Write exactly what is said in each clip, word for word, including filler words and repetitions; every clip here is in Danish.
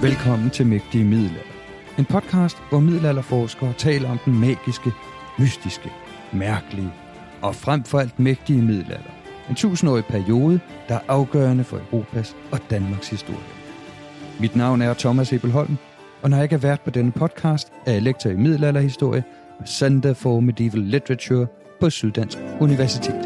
Velkommen til Mægtige Middelalder. En podcast, hvor middelalderforskere taler om den magiske, mystiske, mærkelige og frem for alt mægtige middelalder. En tusindårig periode, der er afgørende for Europas og Danmarks historie. Mit navn er Thomas Ebelholm, og når jeg ikke er vært på denne podcast, er jeg lektor i middelalderhistorie og Center for Medieval Literature på Syddansk Universitet.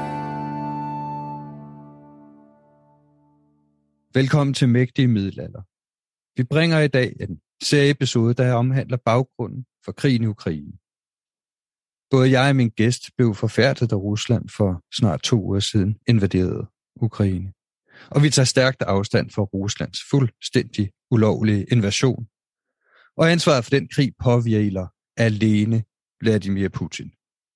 Velkommen til Mægtige Middelalder. Vi bringer i dag en serieepisode, der omhandler baggrunden for krigen i Ukraine. Både jeg og min gæst blev forfærdet, da Rusland for snart to uger siden invaderede Ukraine. Og vi tager stærkt afstand for Ruslands fuldstændig ulovlige invasion. Og ansvaret for den krig påhviler alene Vladimir Putin.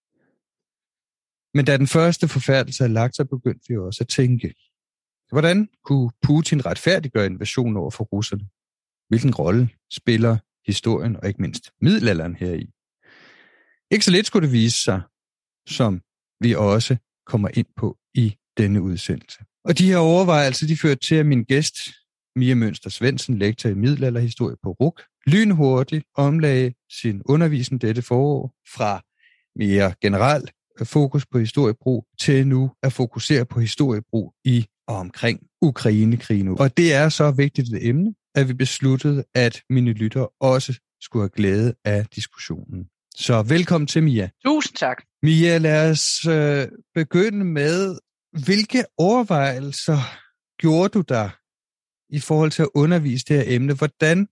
Men da den første forfærdelse havde lagt sig, begyndte vi også at tænke, hvordan kunne Putin retfærdiggøre invasionen over for russerne? Hvilken rolle spiller historien og ikke mindst middelalderen heri? Ikke så lidt skulle det vise sig, som vi også kommer ind på i denne udsendelse. Og de her overvejelser, de førte til, at min gæst, Mia Mønster Svendsen, lektor i middelalderhistorie på R U C, lynhurtigt omlagde sin undervisning dette forår fra mere generelt fokus på historiebrug til nu at fokusere på historiebrug i og omkring Ukrainekrigen. Og det er så vigtigt et emne, at vi besluttede, at mine lyttere også skulle have glæde af diskussionen. Så velkommen til Mia. Tusind tak. Mia, lad os øh, begynde med, hvilke overvejelser gjorde du der i forhold til at undervise det her emne? Hvordan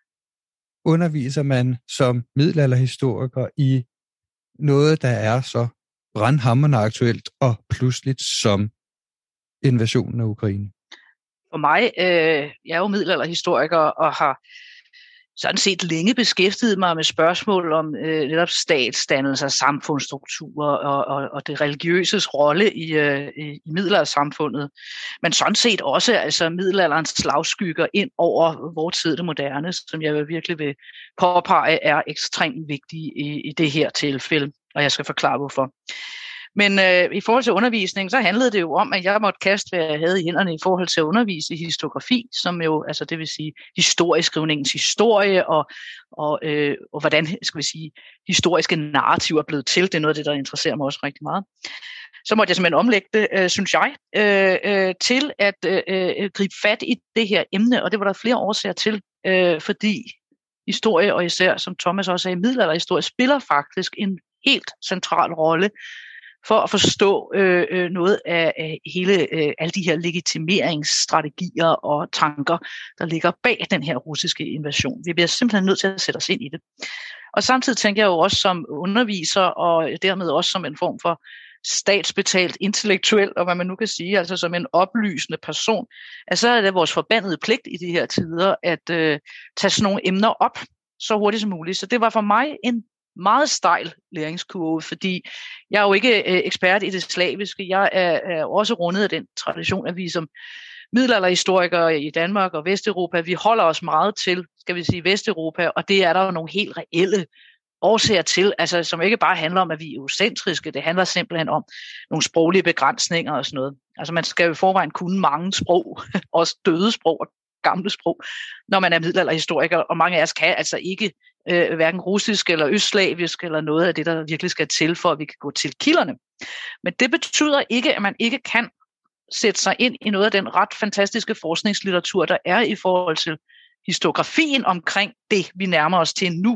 underviser man som middelalderhistoriker i noget, der er så brandhamrende aktuelt og pludseligt som invasionen af Ukraine? For mig, øh, jeg er jo middelalderhistoriker og har sådan set længe beskæftiget mig med spørgsmål om øh, netop statsdannelser, samfundsstrukturer og, og, og det religiøses rolle i, øh, i middelaldersamfundet. Men sådan set også altså middelalderens slagskygger ind over vores tid, det moderne, som jeg virkelig vil påpege er ekstremt vigtige i, i det her tilfælde, og jeg skal forklare hvorfor. Men øh, i forhold til undervisning, så handlede det jo om, at jeg måtte kaste, hvad jeg havde i hænderne i forhold til at undervise i historiografi, som jo, altså det vil sige historieskrivningens historie, og, og, øh, og hvordan, skal vi sige, historiske narrativer er blevet til. Det er noget af det, der interesserer mig også rigtig meget. Så måtte jeg simpelthen omlægge det, øh, synes jeg, øh, øh, til at øh, gribe fat i det her emne, og det var der flere årsager til, øh, fordi historie, og især, som Thomas også sagde, middelalderhistorie, spiller faktisk en helt central rolle for at forstå øh, øh, noget af, af hele øh, alle de her legitimeringsstrategier og tanker, der ligger bag den her russiske invasion. Vi bliver simpelthen nødt til at sætte os ind i det. Og samtidig tænker jeg jo også som underviser, og dermed også som en form for statsbetalt intellektuel, og hvad man nu kan sige, altså som en oplysende person, at så er det vores forbandede pligt i de her tider at øh, tage sådan nogle emner op så hurtigt som muligt. Så det var for mig en meget stejl læringskurve, fordi jeg er jo ikke øh, ekspert i det slaviske. Jeg er, er også rundet af den tradition, at vi som middelalderhistorikere i Danmark og Vesteuropa, vi holder os meget til, skal vi sige, Vesteuropa, og det er der jo nogle helt reelle årsager til, altså som ikke bare handler om, at vi er eurocentriske, det handler simpelthen om nogle sproglige begrænsninger og sådan noget. Altså man skal jo i forvejen kunne mange sprog, også døde sprog og gamle sprog, når man er middelalderhistoriker, og mange af os kan altså ikke øh, hverken russisk eller østslavisk eller noget af det, der virkelig skal til, for at vi kan gå til kilderne. Men det betyder ikke, at man ikke kan sætte sig ind i noget af den ret fantastiske forskningslitteratur, der er i forhold til historiografien omkring det, vi nærmer os til nu,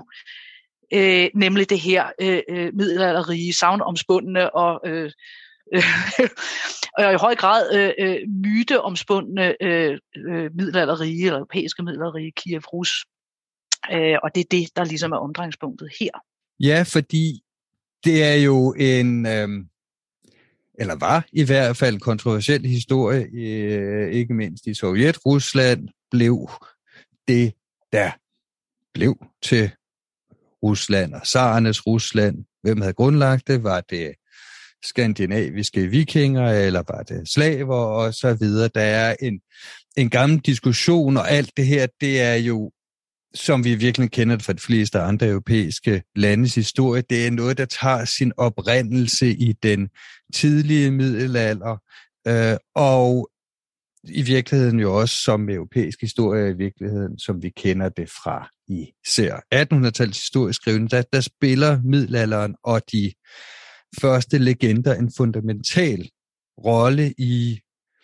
øh, nemlig det her øh, middelalderrige, sagnomspundne og øh, og i høj grad øh, øh, myteomspundne øh, øh, middelalderrige eller europæiske middelalderrige Kiev Rus. Øh, og det er det, der ligesom er omdrejningspunktet her. Ja, fordi det er jo en, øh, eller var i hvert fald kontroversiel historie, øh, ikke mindst i Sovjet. Rusland blev det, der blev til Rusland og tsarernes Rusland. Hvem havde grundlagt det? Var det skandinaviske vikinger, eller var det slaver, og så videre. Der er en, en gammel diskussion, og alt det her, det er jo, som vi virkelig kender det fra de fleste andre europæiske landes historie, det er noget, der tager sin oprindelse i den tidlige middelalder, øh, og i virkeligheden jo også som europæisk historie, i virkeligheden, som vi kender det fra især attenhundredetallets historieskrivning, der, der spiller middelalderen og de første legender en fundamental rolle i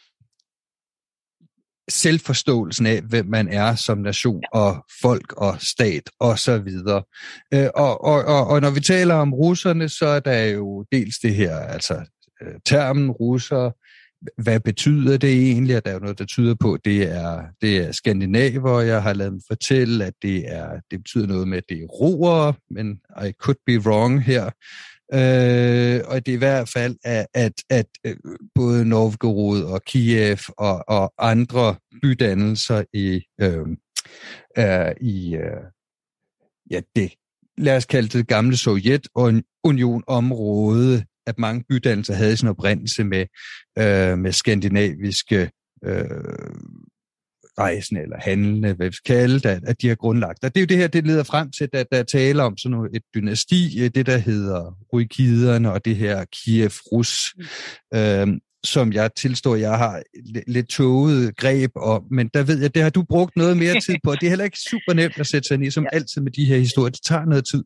selvforståelsen af, hvem man er som nation og folk og stat og så videre. Øh, og, og, og, og når vi taler om russerne, så er der jo dels det her, altså termen russer. Hvad betyder det egentlig? At der er jo noget, der tyder på, at det er, det er skandinaver. Jeg har ladet mig fortælle, at det, er, det betyder noget med, at det er roere, men I could be wrong her. Øh, og det er i hvert fald, at, at, at både Novgorod og Kiev og, og andre bydannelser i, øh, øh, i øh, ja, det, lad os kalde det gamle Sovjetunionområde, at mange bydannelser havde sådan en oprindelse med, øh, med skandinaviske øh, rejsende eller handlende, hvad vi skal kalde det, at de har grundlagt. Og det er jo det her, det leder frem til, at der taler om sådan noget, et dynasti, det der hedder Ruikiderne og det her Kiev-Rus, mm. øh, som jeg tilstår, jeg har lidt tåget greb om, men der ved jeg, det har du brugt noget mere tid på, og det er heller ikke super nemt at sætte sig ind i, som ja. altid med de her historier. Det tager noget tid.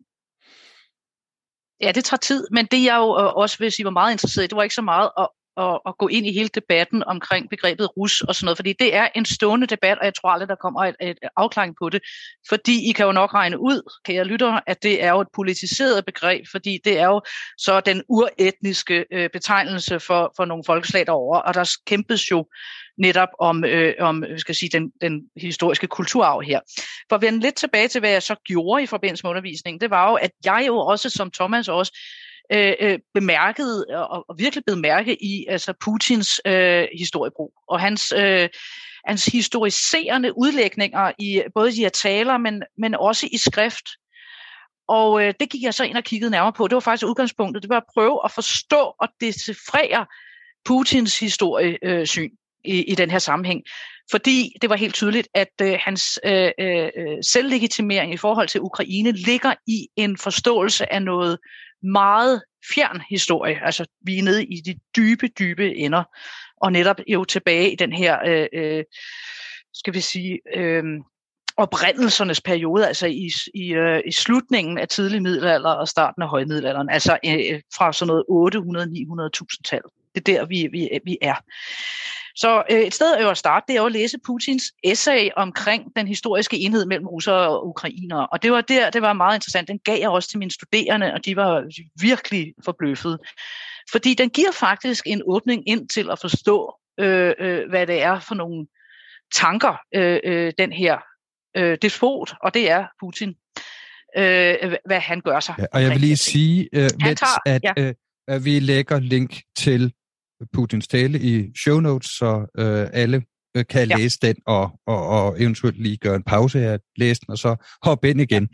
Ja, det tager tid, men det jeg jo også vil sige var meget interesseret i, det var ikke så meget at, at, at gå ind i hele debatten omkring begrebet rus og sådan noget, fordi det er en stående debat, og jeg tror aldrig, der kommer et, et afklaring på det, fordi I kan jo nok regne ud, kære lyttere, at det er jo et politiseret begreb, fordi det er jo så den uretniske øh, betegnelse for, for nogle folkeslag derovre, og der kæmpes jo netop om, øh, om skal jeg sige, den, den historiske kulturarv her. For at vende lidt tilbage til, hvad jeg så gjorde i forbindelse med undervisningen, det var jo, at jeg jo også, som Thomas også, øh, øh, bemærkede, og, og virkelig blev mærke i altså Putins øh, historiebrug, og hans, øh, hans historiserende udlægninger, i både de her taler, men, men også i skrift. Og øh, det gik jeg så ind og kiggede nærmere på. Det var faktisk udgangspunktet. Det var at prøve at forstå og decifrere Putins historiesyn. I, i den her sammenhæng, fordi det var helt tydeligt, at øh, hans øh, øh, selvlegitimering i forhold til Ukraine ligger i en forståelse af noget meget fjern historie. Altså, vi er nede i de dybe, dybe ender, og netop jo tilbage i den her, øh, øh, skal vi sige, øh, oprindelsernes periode, altså i, i, øh, i slutningen af tidlig middelalder og starten af højmiddelalderen, altså øh, fra sådan noget otte hundrede til ni hundrede tusind-tal. Det er der, vi, vi, vi er. Så øh, et sted at starte, det er at læse Putins essay omkring den historiske enhed mellem russere og ukrainere. Og det var der, det var meget interessant. Den gav jeg også til mine studerende, og de var virkelig forbløffede. Fordi den giver faktisk en åbning ind til at forstå, øh, øh, hvad det er for nogle tanker, øh, øh, den her øh, despot, og det er Putin, øh, hvad han gør sig. Ja, og jeg vil lige sige, øh, mens, tager, at, ja. øh, at vi lægger link til Putins tale i show notes, så øh, alle øh, kan ja. læse den og, og, og eventuelt lige gøre en pause her, læse den, og så hoppe ind igen.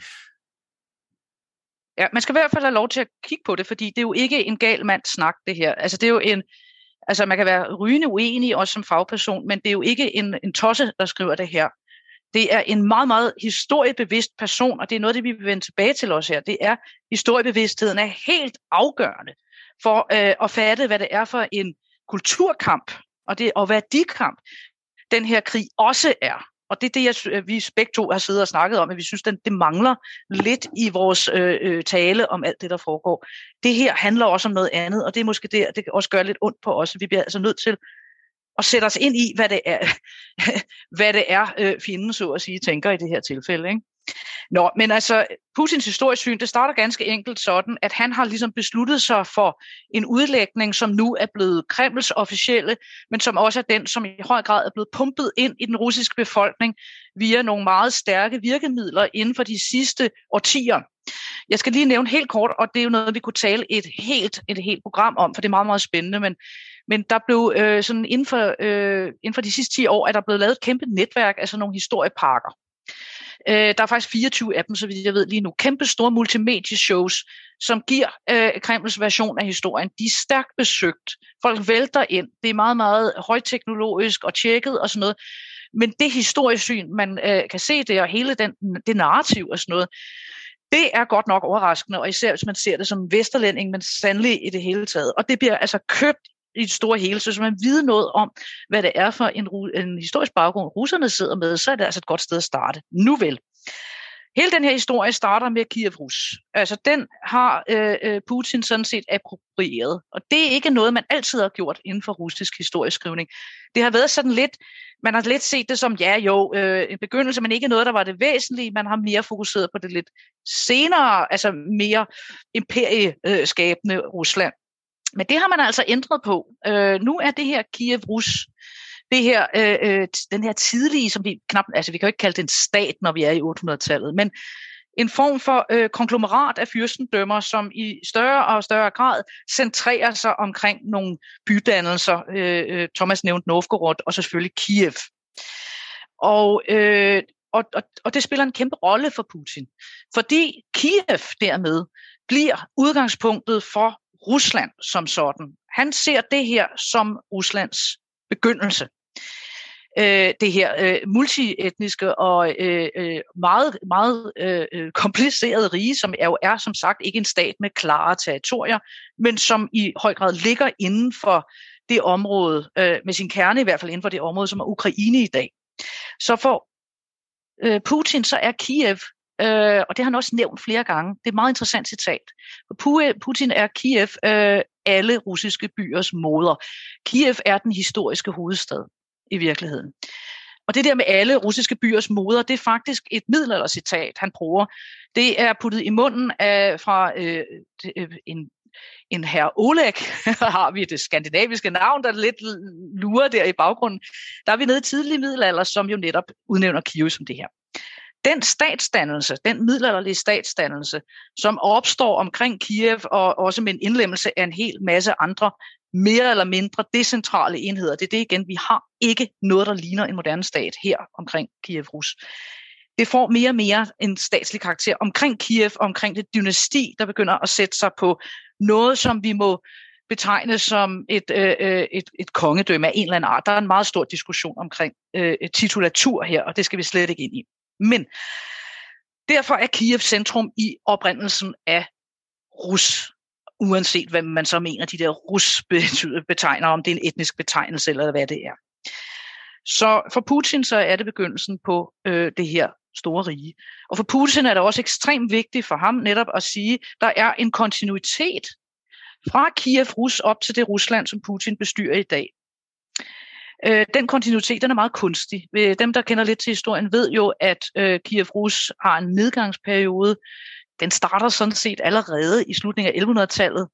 Ja, man skal i hvert fald have lov til at kigge på det, fordi det er jo ikke en gal mands snak, det her. Altså, det er jo en, altså man kan være rygende uenig også som fagperson, men det er jo ikke en, en tosse, der skriver det her. Det er en meget, meget historiebevidst person, og det er noget, det vi vil vende tilbage til os her. Det er, historiebevidstheden er helt afgørende for øh, at fatte, hvad det er for en kulturkamp og, det, og værdikamp, den her krig også er. Og det er det, jeg, vi begge to har siddet og snakket om, at vi synes, at det mangler lidt i vores øh, tale om alt det, der foregår. Det her handler også om noget andet, og det er måske det, det kan også gøre lidt ondt på os. Vi bliver altså nødt til at sætte os ind i, hvad det er, hvad det er øh, fjenden, så at sige, tænker i det her tilfælde, ikke? Nå, men altså, Putins historiesyn, det starter ganske enkelt sådan, at han har ligesom besluttet sig for en udlægning, som nu er blevet Kremls officielle, men som også er den, som i høj grad er blevet pumpet ind i den russiske befolkning via nogle meget stærke virkemidler inden for de sidste årtier. Jeg skal lige nævne helt kort, og det er jo noget, vi kunne tale et helt, et helt program om, for det er meget, meget spændende, men Men der blev øh, sådan inden for, øh, inden for de sidste ti år, er der blevet lavet et kæmpe netværk af sådan nogle historieparker. Øh, der er faktisk fireogtyve af dem, så vidt jeg ved lige nu. Kæmpe store multimedieshows, som giver øh, Kremls version af historien. De er stærkt besøgt. Folk vælter ind. Det er meget, meget højteknologisk og tjekket og sådan noget. Men det historiesyn, man øh, kan se det, og hele den, det narrativ og sådan noget, det er godt nok overraskende, og især hvis man ser det som vesterlænding, men sandelig i det hele taget. Og det bliver altså købt i det store hele. Så hvis man vide noget om, hvad det er for en, en historisk baggrund, russerne sidder med, så er det altså et godt sted at starte. Nu vel. Hele den her historie starter med Kiev Rus. Altså den har øh, Putin sådan set approprieret. Og det er ikke noget, man altid har gjort inden for russisk historieskrivning. Det har været sådan lidt, man har lidt set det som, ja jo, øh, en begyndelse, men ikke noget, der var det væsentlige. Man har mere fokuseret på det lidt senere, altså mere imperieskabende Rusland. Men det har man altså ændret på. Øh, nu er det her Kiev Rus, det her, øh, den her tidlige, som vi knap, altså vi kan jo ikke kalde det en stat, når vi er i otte hundrede-tallet, men en form for øh, konglomerat af fyrstendømmer, som i større og større grad centrerer sig omkring nogle bydannelser. Øh, Thomas nævnte Novgorod og selvfølgelig Kiev. Og, øh, og, og, og det spiller en kæmpe rolle for Putin, fordi Kiev dermed bliver udgangspunktet for Rusland som sådan. Han ser det her som Ruslands begyndelse. Øh, det her øh, multietniske og øh, øh, meget, meget øh, komplicerede rige, som er jo er som sagt ikke en stat med klare territorier, men som i høj grad ligger inden for det område, øh, med sin kerne i hvert fald inden for det område, som er Ukraine i dag. Så for øh, Putin så er Kiev, øh, og det har han også nævnt flere gange, det er et meget interessant citat. For Putin er Kiev øh, alle russiske byers moder. Kiev er den historiske hovedstad i virkeligheden. Og det der med alle russiske byers moder, det er faktisk et middelaldercitat, han bruger. Det er puttet i munden af, fra øh, en, en herre Oleg, har vi det skandinaviske navn, der lidt lurer der i baggrunden. Der er vi nede i tidlig middelalder, som jo netop udnævner Kiev som det her. Den statsdannelse, den middelalderlige statsdannelse, som opstår omkring Kiev og også med en indlemmelse af en hel masse andre mere eller mindre decentrale enheder. Det er det igen, vi har ikke noget, der ligner en moderne stat her omkring Kiev Rus. Det får mere og mere en statslig karakter omkring Kiev, omkring det dynasti, der begynder at sætte sig på noget, som vi må betegne som et, øh, et, et kongedømme af en eller anden art. Der er en meget stor diskussion omkring øh, titulatur her, og det skal vi slet ikke ind i. Men derfor er Kiev centrum i oprindelsen af Rus, uanset hvad man så mener, de der Rus betegner, om det er en etnisk betegnelse eller hvad det er. Så for Putin så er det begyndelsen på øh, det her store rige. Og for Putin er det også ekstremt vigtigt for ham netop at sige, der er en kontinuitet fra Kiev Rus op til det Rusland, som Putin bestyrer i dag. Øh, den kontinuitet, den er meget kunstig. Dem, der kender lidt til historien, ved jo, at øh, Kiev Rus har en nedgangsperiode. Den starter sådan set allerede i slutningen af elleve hundrede-tallet,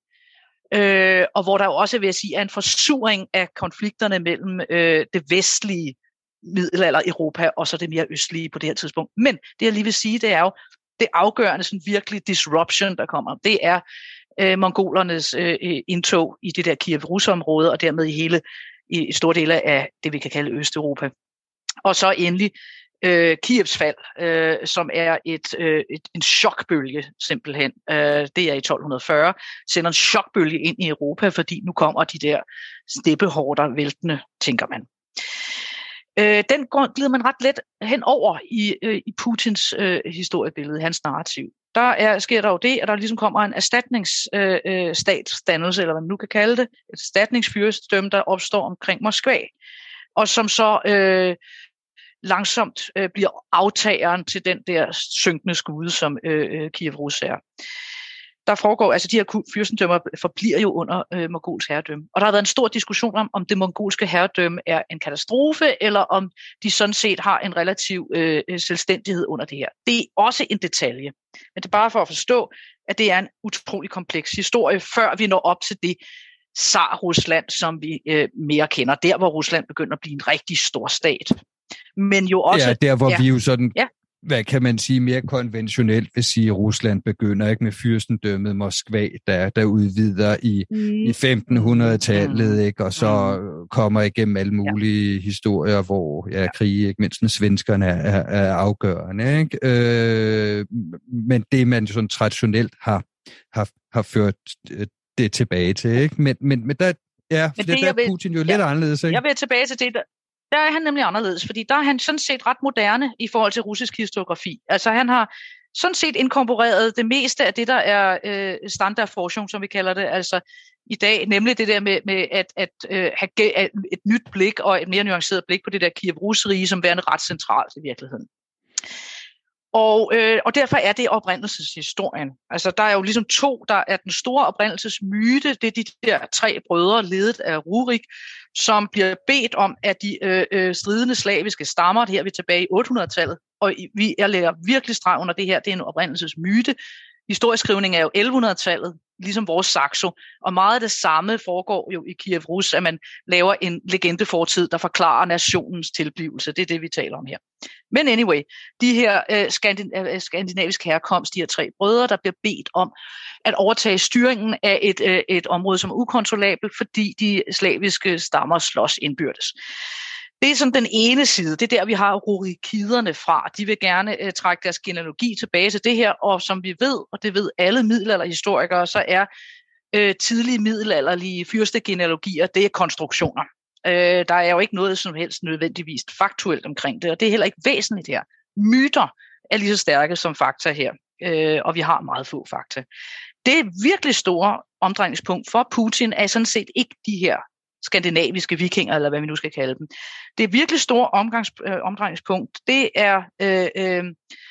øh, og hvor der jo også, vil jeg sige, er en forsuring af konflikterne mellem øh, det vestlige middelalder Europa og så det mere østlige på det her tidspunkt. Men det, jeg lige vil sige, det er jo det afgørende, sådan virkelig disruption, der kommer. Det er øh, mongolernes øh, indtog i det der Kiev Rus-område, og dermed i hele i store dele af det, vi kan kalde Østeuropa. Og så endelig øh, Kievs fald, øh, som er et, øh, et, en chokbølge simpelthen. Øh, det er i tolv fyrre, sender en chokbølge ind i Europa, fordi nu kommer de der steppehorder væltende, tænker man. Øh, den går, glider man ret let hen over i, øh, i Putins øh, historiebillede, hans narrativ. Der er, sker der jo det, at der ligesom kommer en erstatningsstatsdannelse, øh, eller hvad man nu kan kalde det, et erstatningsfyrstendømme, der opstår omkring Moskva, og som så øh, langsomt øh, bliver aftageren til den der synkende skude, som øh, Kiev Rus er. Der foregår, altså de her fyrstendømmer forbliver jo under øh, mongolsk herredømme. Og der har været en stor diskussion om, om det mongolske herredømme er en katastrofe, eller om de sådan set har en relativ øh, selvstændighed under det her. Det er også en detalje. Men det er bare for at forstå, at det er en utrolig kompleks historie, før vi når op til det Tsar-Rusland, som vi øh, mere kender. Der, hvor Rusland begynder at blive en rigtig stor stat. Men jo også... Ja, der hvor ja, vi jo sådan... Ja. Hvad kan man sige, mere konventionelt vil sige, at Rusland begynder ikke med fyrstendømmet Moskva, der, der udvider i, mm. i femten hundrede-tallet, mm. ikke? Og så mm. kommer igennem alle mulige ja. historier, hvor ja, krige, ikke mindst med svenskerne, er, er afgørende. Ikke? Øh, men det, man jo sådan traditionelt har, har, har ført det tilbage til. Ikke? Men, men, men der, ja, men det, der er vil, Putin jo ja, lidt anderledes. Ikke? Jeg vil tilbage til det, der... Der er han nemlig anderledes, fordi der er han sådan set ret moderne i forhold til russisk historiografi. Altså han har sådan set inkorporeret det meste af det, der er øh, standardforskning, som vi kalder det, altså i dag, nemlig det der med, med at, at øh, have et nyt blik og et mere nuanceret blik på det der Kiev-Rus-rige, som værende ret centralt i virkeligheden. Og, øh, og derfor er det oprindelseshistorien. Altså, der er jo ligesom to, der er den store oprindelsesmyte, det er de der tre brødre, ledet af Rurik, som bliver bedt om, at de øh, øh, stridende slaviske stammer, det her er vi tilbage i otte hundrede-tallet, og vi, jeg lægger virkelig streg under det her, det er en oprindelsesmyte. Historieskrivning er jo elleve hundrede-tallet, ligesom vores Saxo, og meget af det samme foregår jo i Kiev Rus, at man laver en legendefortid, der forklarer nationens tilblivelse. Det er det, vi taler om her. Men anyway, de her øh, skandin- øh, skandinaviske herkomst, de her tre brødre, der bliver bedt om at overtage styringen af et, øh, et område, som er ukontrollabelt, fordi de slaviske stammer slås indbyrdes. Det er sådan den ene side. Det er der, vi har rurikiderne fra. De vil gerne øh, trække deres genealogi tilbage til det her, og som vi ved, og det ved alle middelalderhistorikere, så er øh, tidlige middelalderlige fyrstegenealogier, det er konstruktioner. Øh, der er jo ikke noget som helst nødvendigvis faktuelt omkring det, og det er heller ikke væsentligt her. Myter er lige så stærke som fakta her, øh, og vi har meget få fakta. Det virkelig store omdrejningspunkt for Putin er sådan set ikke de her skandinaviske vikinger, eller hvad vi nu skal kalde dem. Det virkelig store omgangs, øh, omdrejningspunkt, det er øh, øh,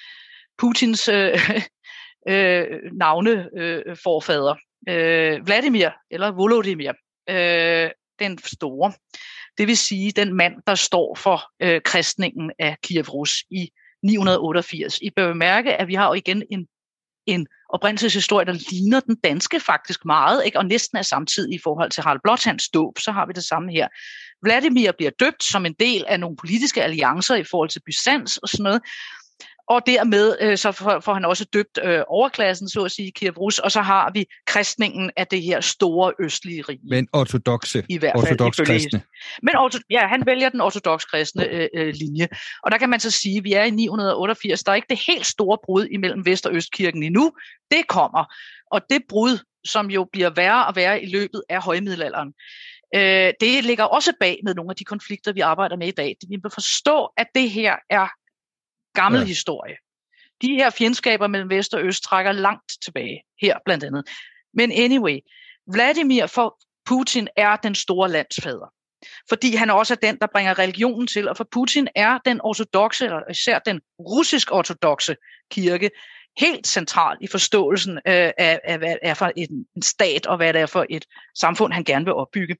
Putins øh, øh, navneforfader, øh, øh, Vladimir, eller Volodymyr, øh, den store. Det vil sige, den mand, der står for øh, kristningen af Kiev Rus i ni hundrede otteogfirs. I bør bemærke, at vi har jo igen en en oprindelseshistorie, der ligner den danske faktisk meget, ikke? Og næsten er samtidig i forhold til Harald Blåtands dåb, så har vi det samme her. Vladimir bliver døbt som en del af nogle politiske alliancer i forhold til Byzans og sådan noget, og dermed øh, så får, får han også døbt øh, overklassen, så at sige, Kiev Rus, og så har vi kristningen af det her store østlige rige. Men ortodokse, i hvert fald, ortodoks kristne. Men ja, han vælger den ortodoks kristne øh, øh, linje. Og der kan man så sige, at vi er i ni hundrede otteogfirs, der er ikke det helt store brud imellem Vest- og Østkirken endnu. Det kommer. Og det brud, som jo bliver værre og værre i løbet af højmiddelalderen, øh, det ligger også bag med nogle af de konflikter, vi arbejder med i dag. Vi må forstå, at det her er gammel ja. historie. De her fjendskaber mellem Vest og Øst trækker langt tilbage, her blandt andet. Men anyway, Vladimir for Putin er den store landsfader. Fordi han også er den, der bringer religionen til, og for Putin er den ortodokse, eller især den russisk-ortodokse kirke, helt central i forståelsen øh, af, af, hvad det er for en, en stat, og hvad det er for et samfund, han gerne vil opbygge.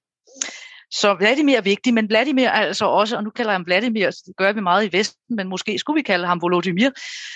Så Vladimir er vigtig, men Vladimir er altså også, og nu kalder jeg ham Vladimir, så det gør vi meget i Vesten, men måske skulle vi kalde ham Volodymyr.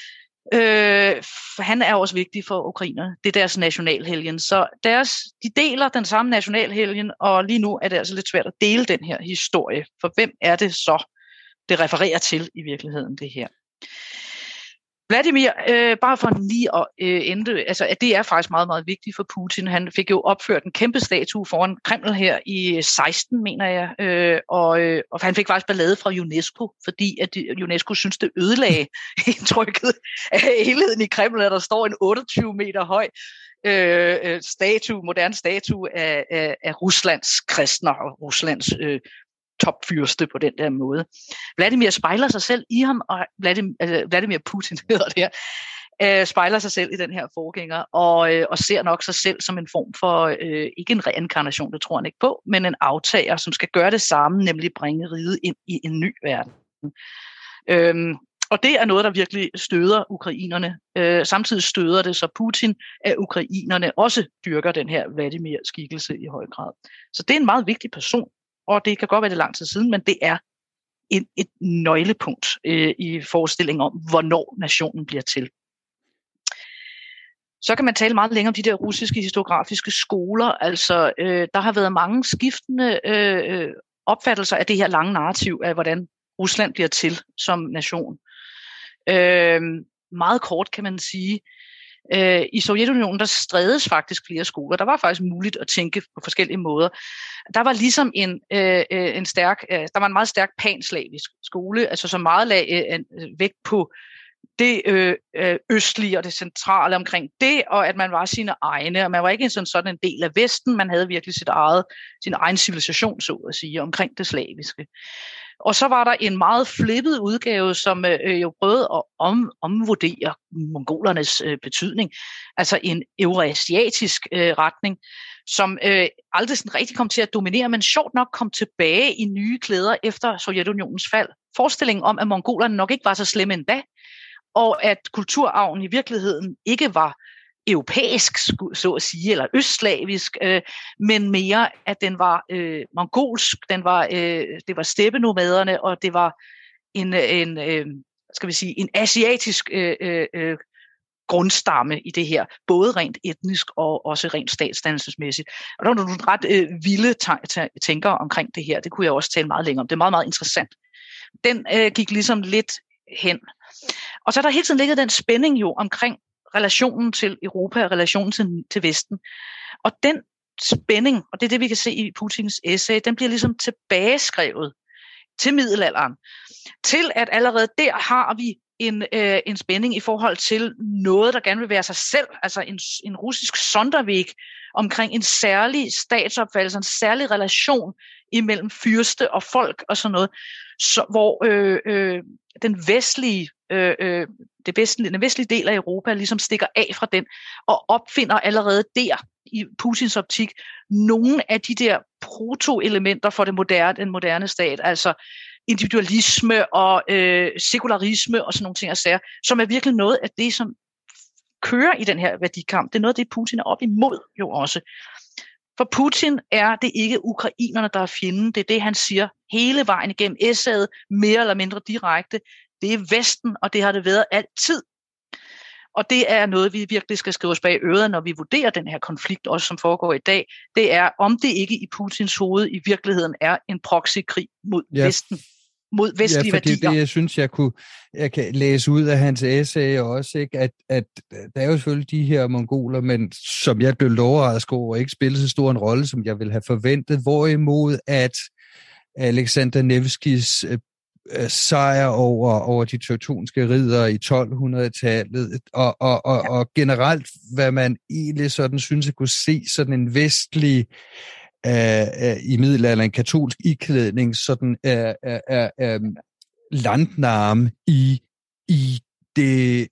Øh, han er også vigtig for ukrainerne. Det er deres nationalhelgen. Så deres, de deler den samme nationalhelgen, og lige nu er det altså lidt svært at dele den her historie. For hvem er det så, det refererer til i virkeligheden, det her? Vladimir, øh, bare for lige at øh, ende, altså at det er faktisk meget, meget vigtigt for Putin. Han fik jo opført en kæmpe statue foran Kreml her i seksten, mener jeg, øh, og, øh, og han fik faktisk ballade fra UNESCO, fordi at UNESCO synes, det ødelagde indtrykket af helheden i Kreml, at der står en otteogtyve meter høj øh, statue, moderne statue af, af, af Ruslands kristner og Ruslands øh, topfyrste på den der måde. Vladimir spejler sig selv i ham, og Vladimir, altså Vladimir Putin hedder det her, øh, spejler sig selv i den her forgænger, og, øh, og ser nok sig selv som en form for, øh, ikke en reinkarnation, det tror han ikke på, men en aftager, som skal gøre det samme, nemlig bringe riget ind i en ny verden. Øhm, og det er noget, der virkelig støder ukrainerne. Øh, samtidig støder det så Putin, at ukrainerne også dyrker den her Vladimir-skikkelse i høj grad. Så det er en meget vigtig person. Og det kan godt være det lang tid siden, men det er et, et nøglepunkt øh, i forestillingen om, hvornår nationen bliver til. Så kan man tale meget længere om de der russiske historiografiske skoler. Altså, øh, der har været mange skiftende øh, opfattelser af det her lange narrativ af, hvordan Rusland bliver til som nation. Øh, meget kort kan man sige, Øh, I Sovjetunionen, der strædes faktisk flere skoler. Der var faktisk muligt at tænke på forskellige måder. Der var ligesom en, øh, en stærk, øh, der var en meget stærk panslavisk skole, altså så meget lag øh, vægt på det øh, østlige og det centrale omkring det, og at man var sine egne, og man var ikke sådan, sådan en del af Vesten, man havde virkelig sit eget, sin egen civilisation, så at sige, omkring det slaviske. Og så var der en meget flippet udgave, som øh, jo prøvede at om, omvurdere mongolernes øh, betydning, altså en eurasiatisk øh, retning, som øh, aldrig sådan rigtig kom til at dominere, men sjovt nok kom tilbage i nye klæder efter Sovjetunionens fald. Forestillingen om, at mongolerne nok ikke var så slemme endda, og at kulturarven i virkeligheden ikke var europæisk, så at sige, eller østslavisk, øh, men mere, at den var øh, mongolsk, den var, øh, det var steppenomaderne, og det var en, en øh, skal vi sige, en asiatisk øh, øh, grundstamme i det her, både rent etnisk og også rent statsdannelsesmæssigt. Og der var nogle ret øh, vilde tænker omkring det her, det kunne jeg også tale meget længere om. Det er meget, meget interessant. Den øh, gik ligesom lidt hen. Og så er der hele tiden ligget den spænding jo omkring relationen til Europa og relationen til, til Vesten. Og den spænding, og det er det, vi kan se i Putins essay, den bliver ligesom tilbageskrevet til middelalderen. Til at allerede der har vi en, øh, en spænding i forhold til noget, der gerne vil være sig selv, altså en, en russisk Sonderweg omkring en særlig statsopfattelse, en særlig relation imellem fyrste og folk og sådan noget, så, hvor øh, øh, den vestlige øh, øh, det vestlige, den vestlige del af Europa ligesom stikker af fra den og opfinder allerede der i Putins optik nogle af de der proto-elementer for det moderne, den moderne stat, altså individualisme og øh, sekularisme og sådan nogle ting og sager, som er virkelig noget af det, som kører i den her værdikamp. Det er noget af det, Putin er op imod jo også. For Putin er det ikke ukrainerne, der er fjenden. Det er det, han siger hele vejen igennem essayet, mere eller mindre direkte. Det er Vesten, og det har det været altid. Og det er noget, vi virkelig skal skrive os bag øret, når vi vurderer den her konflikt, også som foregår i dag. Det er, om det ikke i Putins hoved i virkeligheden er en proxykrig mod ja. Vesten, mod vestlige ja, værdier. Det er det, jeg synes, jeg, kunne, jeg kan læse ud af hans essay også, ikke? At, at der er jo selvfølgelig de her mongoler, men som jeg blev overrasket over, ikke spiller så stor en rolle, som jeg ville have forventet. Hvorimod at Alexander Nevskis sejr over, over de teutonske riddere i tolvhundredetallet, og, og, og, og generelt, hvad man egentlig sådan synes at kunne se, sådan en vestlig, øh, øh, i middelalderen, katolsk iklædning, sådan øh, øh, øh, landnarm i, i det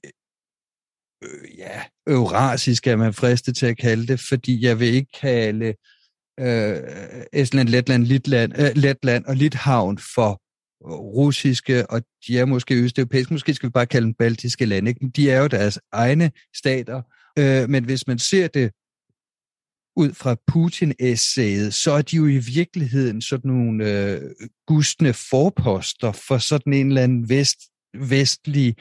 øh, ja, eurasiske, er man fristet til at kalde det, fordi jeg vil ikke kalde øh, Estland, Letland, Litland, øh, Letland og Litauen for russiske, og de er måske østeuropæiske, måske skal vi bare kalde dem baltiske lande, ikke? De er jo deres egne stater, øh, men hvis man ser det ud fra Putin-essayet, så er de jo i virkeligheden sådan nogle øh, gustne forposter for sådan en eller anden vest, vestlig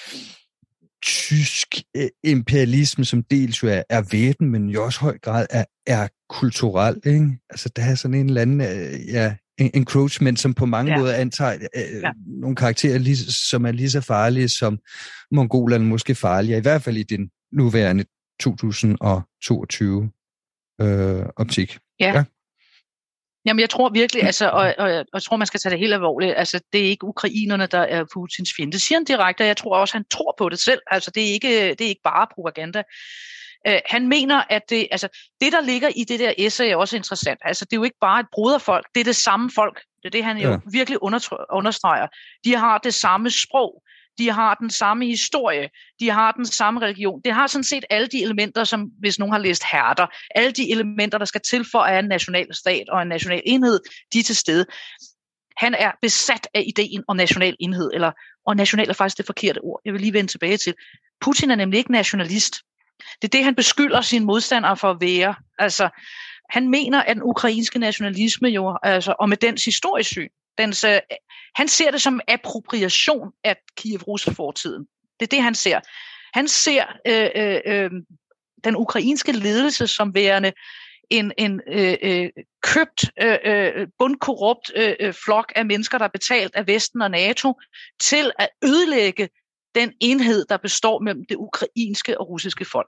tysk øh, imperialisme, som dels jo er, er væben, men jo også i høj grad er, er kulturel, ikke? Altså der er sådan en eller anden, øh, ja, encroachment, som på mange ja. måder antager øh, ja. nogle karakterer, lige, som er lige så farlige som mongolerne måske farlige, i hvert fald i den nuværende to tusind toogtyve øh, optik. Ja. ja. Jamen jeg tror virkelig, altså, og, og, og jeg tror, man skal tage det helt alvorligt, altså det er ikke ukrainerne, der er Putins fjende. Det siger han direkte, og jeg tror også, han tror på det selv. Altså det er ikke, det er ikke bare propaganda. Uh, han mener, at det, altså, det, der ligger i det der essay, er også interessant. Altså, det er jo ikke bare et broderfolk, det er det samme folk. Det er det, han jo ja. virkelig understreger. De har det samme sprog, de har den samme historie, de har den samme religion. Det har sådan set alle de elementer, som hvis nogen har læst Herder, alle de elementer, der skal til for at have en national stat og en national enhed, de er til stede. Han er besat af ideen om national enhed, eller, og national er faktisk det forkerte ord. Jeg vil lige vende tilbage til. Putin er nemlig ikke nationalist. Det er det, han beskylder sine modstandere for at være. Altså, han mener, at den ukrainske nationalisme jo, altså, og med dens historiesyn, dens, øh, han ser det som appropriation af Kiev-Rus-fortiden. Det er det, han ser. Han ser øh, øh, øh, den ukrainske ledelse som værende en, en øh, øh, købt, øh, øh, bundkorrupt øh, flok af mennesker, der er betalt af Vesten og NATO, til at ødelægge den enhed, der består mellem det ukrainske og russiske folk.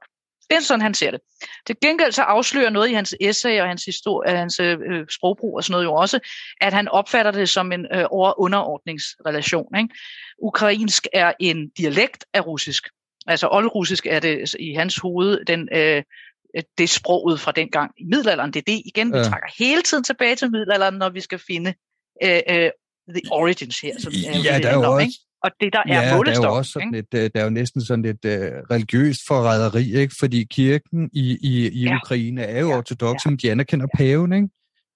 Det er sådan, han ser det. Til gengæld så afslører noget i hans essay og hans, historie, hans øh, sprogbrug og sådan noget jo også, at han opfatter det som en øh, over-underordningsrelation. Ikke? Ukrainsk er en dialekt af russisk. Altså oldrussisk er det i hans hoved den, øh, det sproget fra dengang i middelalderen. Det er det igen, vi ja. trækker hele tiden tilbage til middelalderen, når vi skal finde øh, øh, the origins her. Som er ja, der er jo om, også... ikke? Og det, der er ja, målestok. Der er jo også sådan et, der er jo næsten sådan et uh, religiøst forræderi, ikke? Fordi kirken i, i, i ja. Ukraine er jo ja. ortodoxe, ja. men de anerkender ja. paven, ikke?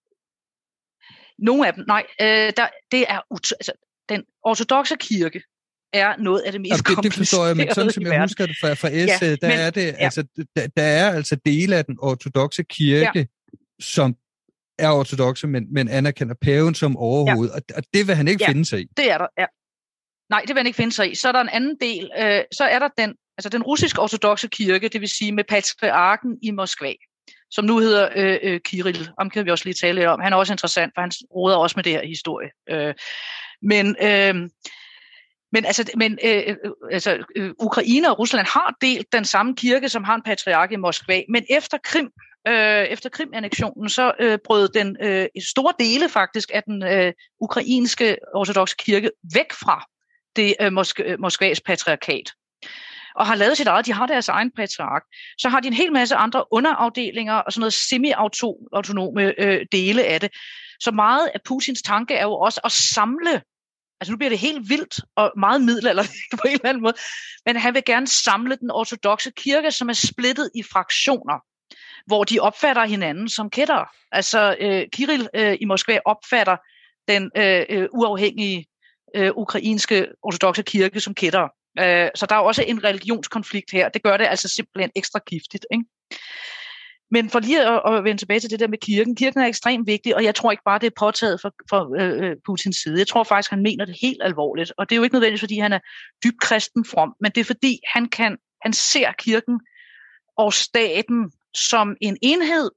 Nogle af dem, nej. Øh, der, det er ut- altså, den ortodoxe kirke er noget af det mest komplicerede. Det forstår jeg, men sådan som jeg husker det fra, fra S, ja, der men, er det, ja. altså, der, der er altså dele af den ortodoxe kirke, ja. som er ortodoxe, men, men anerkender paven som overhoved, ja. og, og det vil han ikke ja. finde sig i. Det er der, ja. Nej, det vil han ikke finde sig i. Så er der en anden del, øh, så er der den, altså den russiske ortodoxe kirke, det vil sige med patriarken i Moskva, som nu hedder øh, øh, Kirill. Om kan vi også lige tale lidt om. Han er også interessant, for han roder også med det her historie. Øh, men øh, men altså, men, øh, altså øh, Ukraine og Rusland har delt den samme kirke, som har en patriark i Moskva, men efter Krim, øh, efter Krim-annektionen, så øh, brød den øh, store dele faktisk af den øh, ukrainske ortodoxe kirke væk fra det øh, Mosk- Moskvas patriarkat, og har lavet sit eget, de har deres egen patriark. Så har de en hel masse andre underafdelinger og sådan noget semi-autonome øh, dele af det. Så meget af Putins tanke er jo også at samle, altså nu bliver det helt vildt og meget middelalderligt på en eller anden måde, men han vil gerne samle den ortodoxe kirke, som er splittet i fraktioner, hvor de opfatter hinanden som kættere. Altså øh, Kirill øh, i Moskva opfatter den øh, øh, uafhængige Øh, ukrainske ortodoxe kirke som kættere. Øh, så der er også en religionskonflikt her. Det gør det altså simpelthen ekstra giftigt. Ikke? Men for lige at, at vende tilbage til det der med kirken. Kirken er ekstremt vigtig, og jeg tror ikke bare, det er påtaget fra, fra øh, Putins side. Jeg tror faktisk, han mener det helt alvorligt. Og det er jo ikke nødvendigvis, fordi han er dybt kristen from, men det er fordi, han, kan, han ser kirken og staten som en enhed.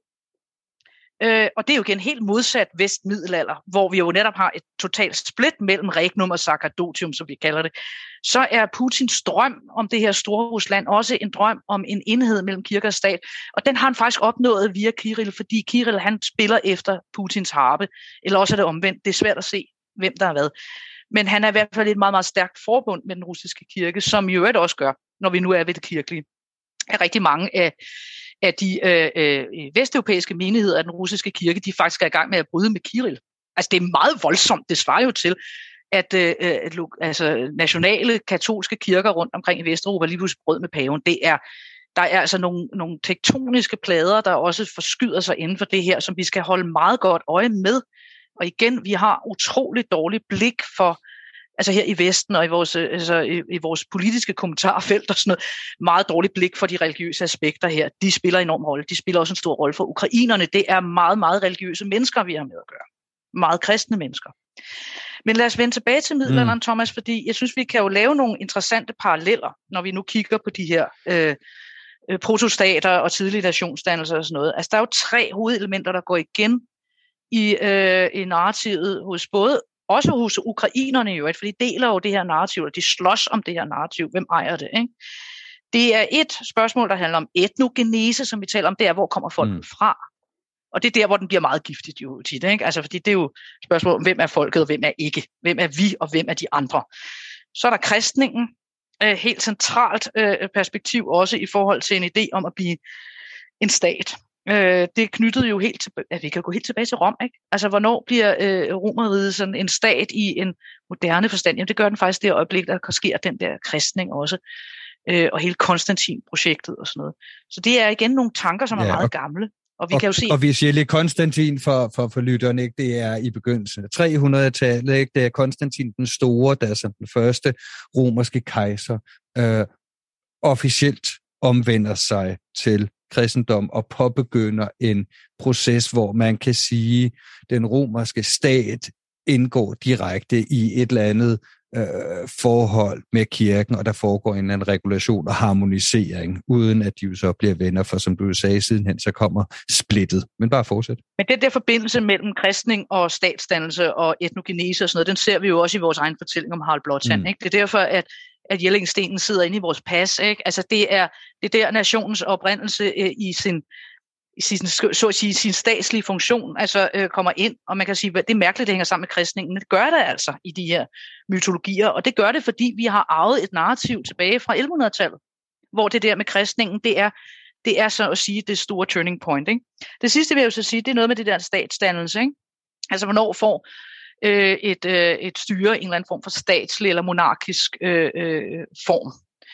Øh, og det er jo igen helt modsat vestmiddelalder, hvor vi jo netop har et totalt split mellem regnum og sacerdotium, som vi kalder det. Så er Putins drøm om det her store Rusland også en drøm om en enhed mellem kirke og stat. Og den har han faktisk opnået via Kirill, fordi Kirill han spiller efter Putins harpe. Eller også er det omvendt. Det er svært at se, hvem der er hvad. Men han er i hvert fald et meget, meget stærkt forbund med den russiske kirke, som jo øvrigt også gør, når vi nu er ved det kirkelige. Er rigtig mange af at de øh, øh, vesteuropæiske menigheder af den russiske kirke, de faktisk er i gang med at bryde med Kirill. Altså det er meget voldsomt. Det svarer jo til, at øh, øh, altså, nationale katolske kirker rundt omkring i Vesteuropa lige pludselig brød med paven. Det er, der er altså nogle, nogle tektoniske plader, der også forskyder sig inden for det her, som vi skal holde meget godt øje med. Og igen, vi har utroligt dårligt blik for, altså her i Vesten og i vores, altså i, i vores politiske kommentarfelt og sådan noget, meget dårligt blik for de religiøse aspekter her. De spiller en enorm rolle. De spiller også en stor rolle for ukrainerne. Det er meget, meget religiøse mennesker, vi har med at gøre. Meget kristne mennesker. Men lad os vende tilbage til middelalderen, mm. Thomas, fordi jeg synes, vi kan jo lave nogle interessante paralleller, når vi nu kigger på de her øh, protostater og tidlige nationsdannelser og sådan noget. Altså der er jo tre hovedelementer, der går igen i, øh, i narrativet hos både også hos ukrainerne jo, for de deler jo det her narrativ, og de slås om det her narrativ. Hvem ejer det? Ikke? Det er et spørgsmål, der handler om etnogenese, som vi taler om, det er, hvor kommer folk mm. fra? Og det er der, hvor den bliver meget giftigt jo tit, ikke? Altså, fordi det er jo et spørgsmål om, hvem er folket, og hvem er ikke? Hvem er vi, og hvem er de andre? Så er der kristningen, øh, helt centralt øh, perspektiv også i forhold til en idé om at blive en stat. Øh, det er knyttet jo helt tilbage, at vi kan gå helt tilbage til Rom, ikke? Altså, hvornår bliver øh, Romerriget sådan en stat i en moderne forstand? Jamen, det gør den faktisk det øjeblik, der sker den der kristning også, øh, og hele Konstantin-projektet og sådan noget. Så det er igen nogle tanker, som er ja, meget og, gamle. Og vi og, kan jo se... Og vi siger lige Konstantin for, for, for lytterne, ikke? Det er i begyndelsen af tre hundrede-tallet, ikke? Det er Konstantin den Store, der er som den første romerske kejser øh, officielt omvender sig til kristendom og påbegynder en proces, hvor man kan sige, at den romerske stat indgår direkte i et eller andet øh, forhold med kirken, og der foregår en eller anden regulation og harmonisering, uden at de jo så bliver venner, for som du sagde sidenhen, så kommer splittet. Men bare fortsæt. Men den der forbindelse mellem kristning og statsdannelse og etnogenese og sådan noget, den ser vi jo også i vores egen fortælling om Harald Blåtand. Mm. Ikke? Det er derfor, at at Jellingstenen sidder inde i vores pas, ikke? Altså det er det er der nationens oprindelse øh, i sin i sin så at sige sin statslige funktion altså øh, kommer ind, og man kan sige at det er mærkeligt, det hænger sammen med kristningen, men det gør det altså i de her mytologier, og det gør det, fordi vi har arvet et narrativ tilbage fra elleve hundrede-tallet, hvor det der med kristningen, det er det er så at sige det store turning point, ikke? Det sidste vil jeg jo så sige, det er noget med det der statsdannelse, ikke? Altså hvornår får Et, et styre, en eller anden form for statslig eller monarkisk øh, øh, form.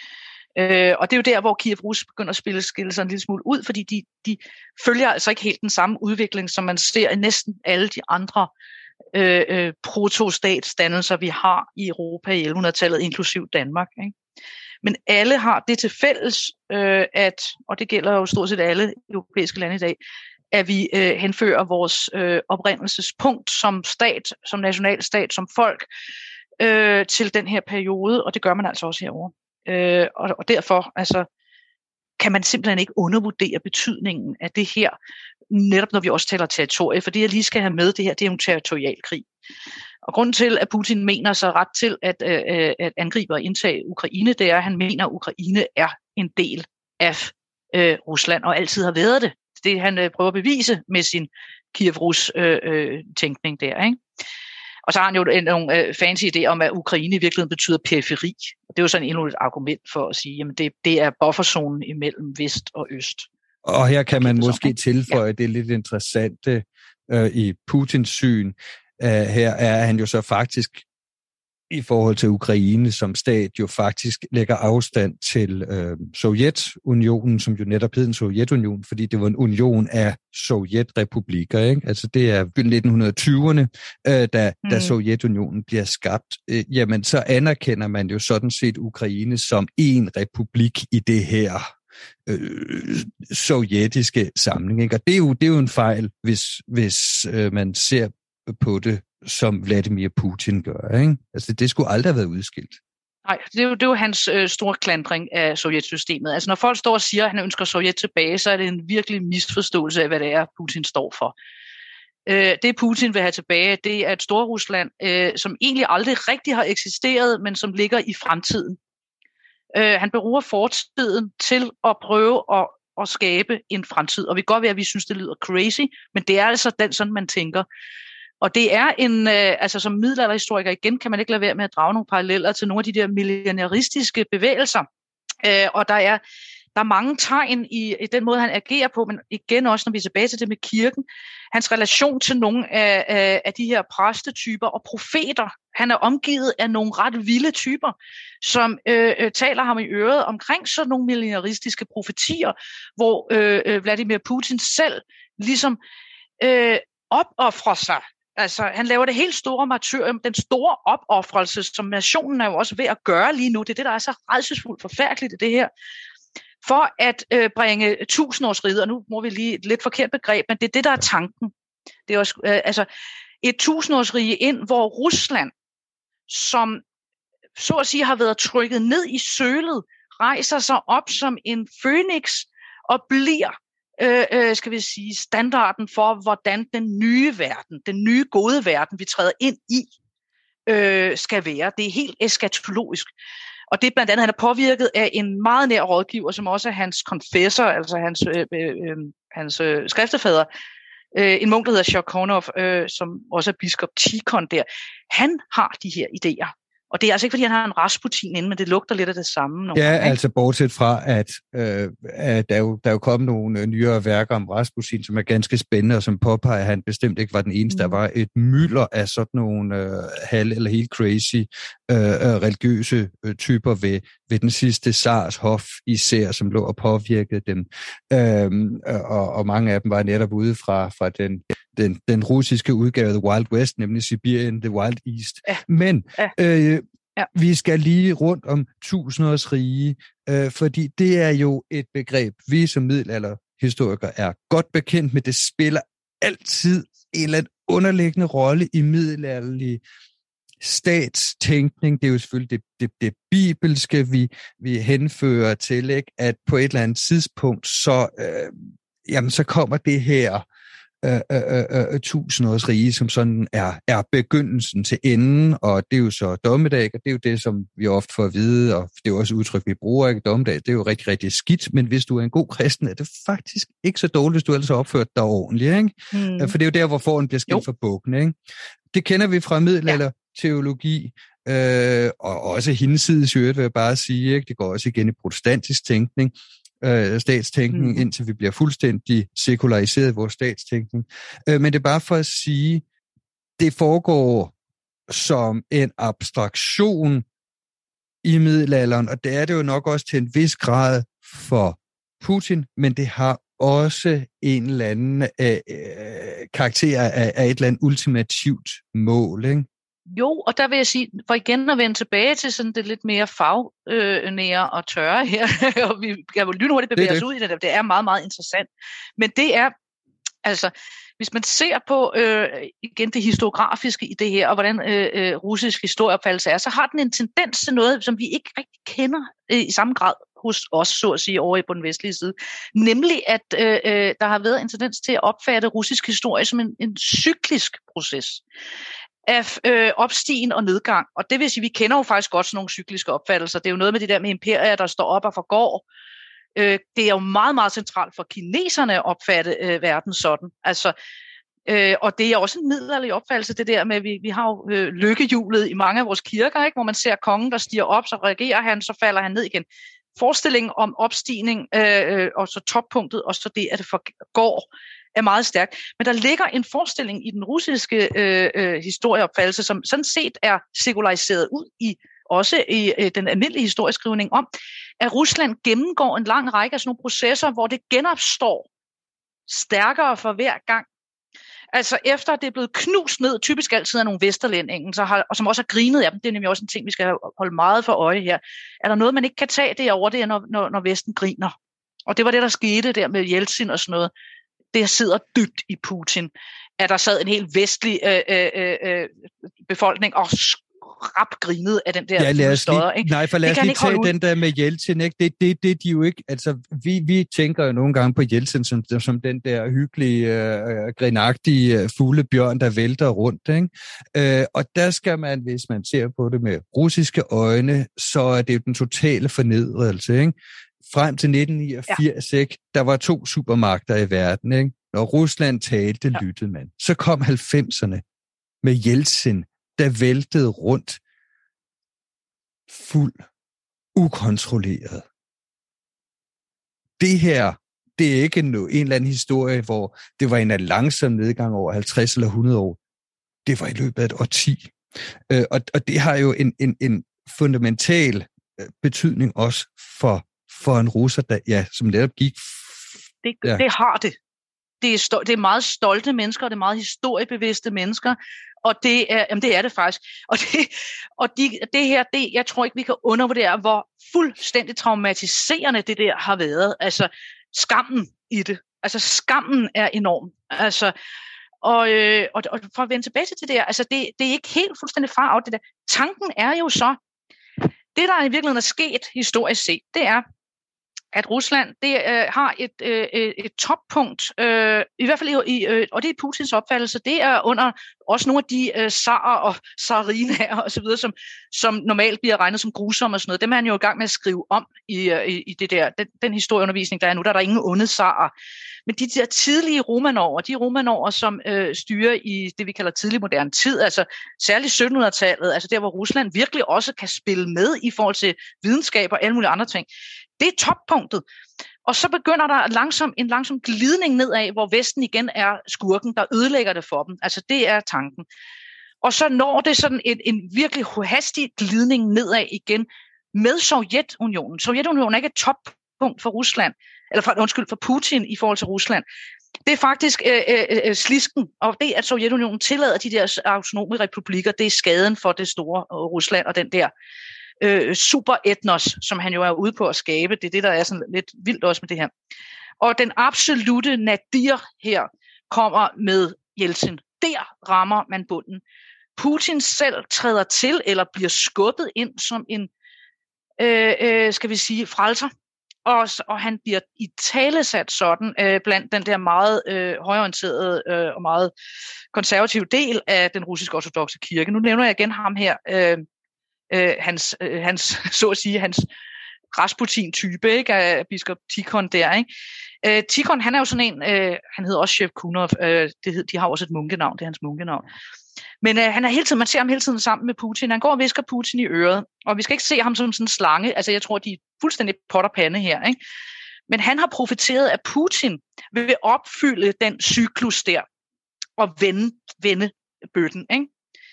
Øh, og det er jo der, hvor Kiev Rus begynder at spille, skille sig en lille smule ud, fordi de, de følger altså ikke helt den samme udvikling, som man ser i næsten alle de andre øh, øh, protostatsdannelser, vi har i Europa i elleve hundrede-tallet, inklusiv Danmark. Ikke? Men alle har det til fælles, øh, at, og det gælder jo stort set alle europæiske lande i dag, at vi øh, henfører vores øh, oprindelsespunkt som stat, som nationalstat, som folk, øh, til den her periode, og det gør man altså også herovre. Øh, og, og derfor altså, kan man simpelthen ikke undervurdere betydningen af det her, netop når vi også taler territorie, for det jeg lige skal have med, det her, det er en territorialkrig. Og grunden til, at Putin mener sig ret til at, øh, at angribe og indtage Ukraine, det er, at han mener, at Ukraine er en del af øh, Rusland, og altid har været det. Det han øh, prøver at bevise med sin Kiev-Rus-tænkning øh, der, ikke? Og så har han jo en, nogle øh, fancy idéer om, at Ukraine i virkeligheden betyder periferi. Og det er jo sådan endnu et argument for at sige, at det, det er bufferzonen imellem vest og øst. Og her kan man måske tilføje, ja. Det er lidt interessant øh, i Putins syn. Uh, her er han jo så faktisk i forhold til Ukraine som stat jo faktisk lægger afstand til øh, Sovjetunionen, som jo netop hed en Sovjetunion, fordi det var en union af sovjetrepublikker, ikke? Altså det er nitten tyverne, øh, da, mm. da Sovjetunionen bliver skabt. Øh, jamen så anerkender man jo sådan set Ukraine som en republik i det her øh, sovjetiske samling, ikke? Og det er jo, det er jo en fejl, hvis, hvis øh, man ser på det, som Vladimir Putin gør, ikke? Altså, det skulle aldrig have været udskilt. Nej, det er jo, det er jo hans øh, store klandring af sovjetsystemet. Altså, når folk står og siger, at han ønsker Sovjet tilbage, så er det en virkelig misforståelse af, hvad det er, Putin står for. Øh, det Putin vil have tilbage, det er et Storrusland, øh, som egentlig aldrig rigtig har eksisteret, men som ligger i fremtiden. Øh, han bruger fortiden til at prøve at, at skabe en fremtid, og vi kan godt være, at vi synes, det lyder crazy, men det er altså den, sådan man tænker. Og det er en, øh, altså som middelalderhistoriker igen, kan man ikke lade være med at drage nogle paralleller til nogle af de der millionæristiske bevægelser. Øh, og der er, der er mange tegn i, i den måde, han agerer på, men igen også, når vi er tilbage til det med kirken, hans relation til nogle af, af, af de her præstetyper og profeter. Han er omgivet af nogle ret vilde typer, som øh, øh, taler ham i øret omkring sådan nogle millionæristiske profetier, hvor øh, Vladimir Putin selv ligesom øh, opoffrer sig. Altså, han laver det helt store martyrium, den store opoffrelse, som nationen er jo også ved at gøre lige nu. Det er det, der er så rædselsfuldt forfærdeligt i det her. For at øh, bringe tusindårsriget, og nu må vi lige et lidt forkert begreb, men det er det, der er tanken. Det er også, øh, altså, et tusindårsrige ind, hvor Rusland, som så at sige har været trykket ned i sølet, rejser sig op som en fønix og bliver Øh, øh, skal vi sige, standarden for, hvordan den nye verden, den nye gode verden, vi træder ind i, øh, skal være. Det er helt eskatologisk. Og det er blandt andet, han er påvirket af en meget nær rådgiver, som også er hans confessor, altså hans, øh, øh, hans øh, skriftefader, øh, en munk, der hedder Sharkonov, øh, som også er biskop Tikhon der. Han har de her idéer. Og det er altså ikke, fordi han har en Rasputin inde, men det lugter lidt af det samme. Nogle ja, gange, altså bortset fra, at, øh, at der, er jo, der er jo kommet nogle nyere værker om Rasputin, som er ganske spændende, og som påpeger, at han bestemt ikke var den eneste. Mm. Der var et mylder af sådan nogle øh, halv- eller helt crazy øh, religiøse øh, typer ved, ved den sidste Tsars hof især, som lå og påvirkede dem. Øh, og, og mange af dem var netop ude fra, fra den, den, den russiske udgave af The Wild West, nemlig Sibirien, The Wild East. Ja. Men øh, ja. vi skal lige rundt om tusindårsrige, øh, fordi det er jo et begreb, vi som middelalderhistorikere er godt bekendt med. Det spiller altid en eller anden underliggende rolle i middelalderlige statstænkning, det er jo selvfølgelig det, det, det bibelske, vi, vi henfører til, ikke? At på et eller andet tidspunkt, så, øh, jamen, så kommer det her øh, øh, øh, tusindårs rige, som sådan er, er begyndelsen til enden, og det er jo så dommedag, og det er jo det, som vi ofte får at vide, og det er jo også udtryk, vi bruger, ikke? Dommedag, det er jo rigtig, rigtig skidt, men hvis du er en god kristen, er det faktisk ikke så dårligt, hvis du ellers har opført dig ordentligt, ikke? Mm. For det er jo der, hvor fåren bliver skilt fra bukken, ikke? Det kender vi fra middelalder teologi, øh, og også hinsides vil jeg bare sige, ikke? Det går også igen i protestantisk tænkning, øh, statstænkning, mm. indtil vi bliver fuldstændig sekulariseret i vores statstænkning. Øh, men det er bare for at sige, det foregår som en abstraktion i middelalderen, og det er det jo nok også til en vis grad for Putin, men det har også en eller anden øh, øh, karakter af, af et eller andet ultimativt mål, ikke? Jo, og der vil jeg sige, for igen at vende tilbage til sådan det lidt mere fagnære og tørre her, og vi kan jo lynhurtigt bevæge os ud i det, det er meget, meget interessant. Men det er, altså, hvis man ser på øh, igen det historiografiske i det her, og hvordan øh, øh, russisk historieopfattelse er, så har den en tendens til noget, som vi ikke rigtig kender øh, i samme grad hos os, så at sige, over på den vestlige side. Nemlig, at øh, der har været en tendens til at opfatte russisk historie som en, en cyklisk proces af øh, opstigen og nedgang. Og det vil sige, vi kender jo faktisk godt sådan nogle cykliske opfattelser. Det er jo noget med det der med imperier, der står op og forgår. Øh, det er jo meget, meget centralt for kineserne at opfatte øh, verden sådan. Altså, øh, og det er også en middelalderlig opfattelse, det der med, at vi, vi har jo øh, lykkehjulet i mange af vores kirker, ikke? Hvor man ser kongen, der stiger op, så reagerer han, så falder han ned igen. Forestillingen om opstigning, øh, og så toppunktet, og så det, at det forgår, er meget stærk. Men der ligger en forestilling i den russiske øh, øh, historieopfattelse, som sådan set er sekulariseret ud i, også i øh, den almindelige historieskrivning om, at Rusland gennemgår en lang række af sådan nogle processer, hvor det genopstår stærkere for hver gang. Altså efter det er blevet knust ned, typisk altid af nogle vesterlændinge, så har, og som også har grinet af dem, det er nemlig også en ting, vi skal holde meget for øje her. Er der noget, man ikke kan tage derovre, det er, når, når, når Vesten griner. Og det var det, der skete der med Jeltsin og sådan noget. Det sidder dybt i Putin, at der sad en helt vestlig øh, øh, øh, befolkning og rap grinede af den der ja, lad os stodder, lige, nej, for lad os lige tage den der med Jeltsin, ikke? Det, det, det de jo ikke, altså vi, vi tænker jo nogle gange på Jeltsin som, som den der hyggelige, øh, grinagtige fuglebjørn, der vælter rundt, ikke? Øh, og der skal man, hvis man ser på det med russiske øjne, så er det jo den totale fornedrelse, ikke? Frem til nitten niogfirs, ja. Ikke? Der var to supermagter i verden, ikke? Når Rusland talte, ja. Lyttede man. Så kom halvfemserne med Jeltsin, der væltede rundt fuld, ukontrolleret. Det her, det er ikke en, en eller anden historie, hvor det var en langsom nedgang over halvtreds eller hundrede år. Det var i løbet af et årti. Øh, og, og det har jo en, en, en fundamental betydning også for for en russer, der, ja, som netop gik... Det, ja. det har det. Det er, sto- det er meget stolte mennesker, og det er meget historiebevidste mennesker, og det er, jamen det er det faktisk. Og det, og de, det her, det, jeg tror ikke, vi kan undervurdere, hvor fuldstændig traumatiserende det der har været. Altså, skammen i det. Altså, skammen er enorm. Altså, og, øh, og, og for at vende tilbage til det der, altså, det, det er ikke helt fuldstændig far af det der. Tanken er jo så, det der i virkeligheden er sket historisk set, det er, at Rusland det øh, har et, øh, et toppunkt, øh, i hvert fald i, øh, og det er Putins opfattelse, det er under også nogle af de øh, zarer og zarinaer og så videre, som, som normalt bliver regnet som grusomme og sådan noget. Dem er han jo i gang med at skrive om i, øh, i det der, den, den historieundervisning, der er nu, der er der ingen onde zarer. Men de der tidlige Romanover, de Romanover, som øh, styrer i det, vi kalder tidlig moderne tid, altså særligt syttenhundredetallet, altså der, hvor Rusland virkelig også kan spille med i forhold til videnskab og alle mulige andre ting, det er toppunktet. Og så begynder der langsom, en langsom glidning nedad, hvor Vesten igen er skurken, der ødelægger det for dem. Altså det er tanken. Og så når det sådan en, en virkelig hastig glidning nedad igen med Sovjetunionen. Sovjetunionen er ikke et toppunkt for Rusland, eller for, undskyld, for Putin i forhold til Rusland. Det er faktisk øh, øh, slisken, og det at Sovjetunionen tillader de der autonome republikker, det er skaden for det store øh, Rusland og den der øh, superetnos, som han jo er ude på at skabe. Det er det, der er sådan lidt vildt også med det her. Og den absolute nadir her kommer med Jeltsin. Der rammer man bunden. Putin selv træder til, eller bliver skubbet ind som en, øh, øh, skal vi sige, frelser. Og, og han bliver i talesat sådan øh, blandt den der meget øh, højorienterede øh, og meget konservative del af den russiske ortodokse kirke. Nu nævner jeg igen ham her, øh, øh, hans, øh, hans, så at sige, hans Rasputin-type, ikke, af biskop Tikhon der, ikke? Øh, Tikhon, han er jo sådan en, øh, han hedder også Shevkunov, øh, det hed, de har også et munkenavn, det er hans munkenavn. Men øh, han er hele tiden, man ser ham hele tiden sammen med Putin. Han går og visker Putin i øret, og vi skal ikke se ham som sådan en slange. Altså, jeg tror, de er fuldstændig pot og pande her, ikke? Men han har profiteret, at Putin vil opfylde den cyklus der og vende, vende bøtten, ikke?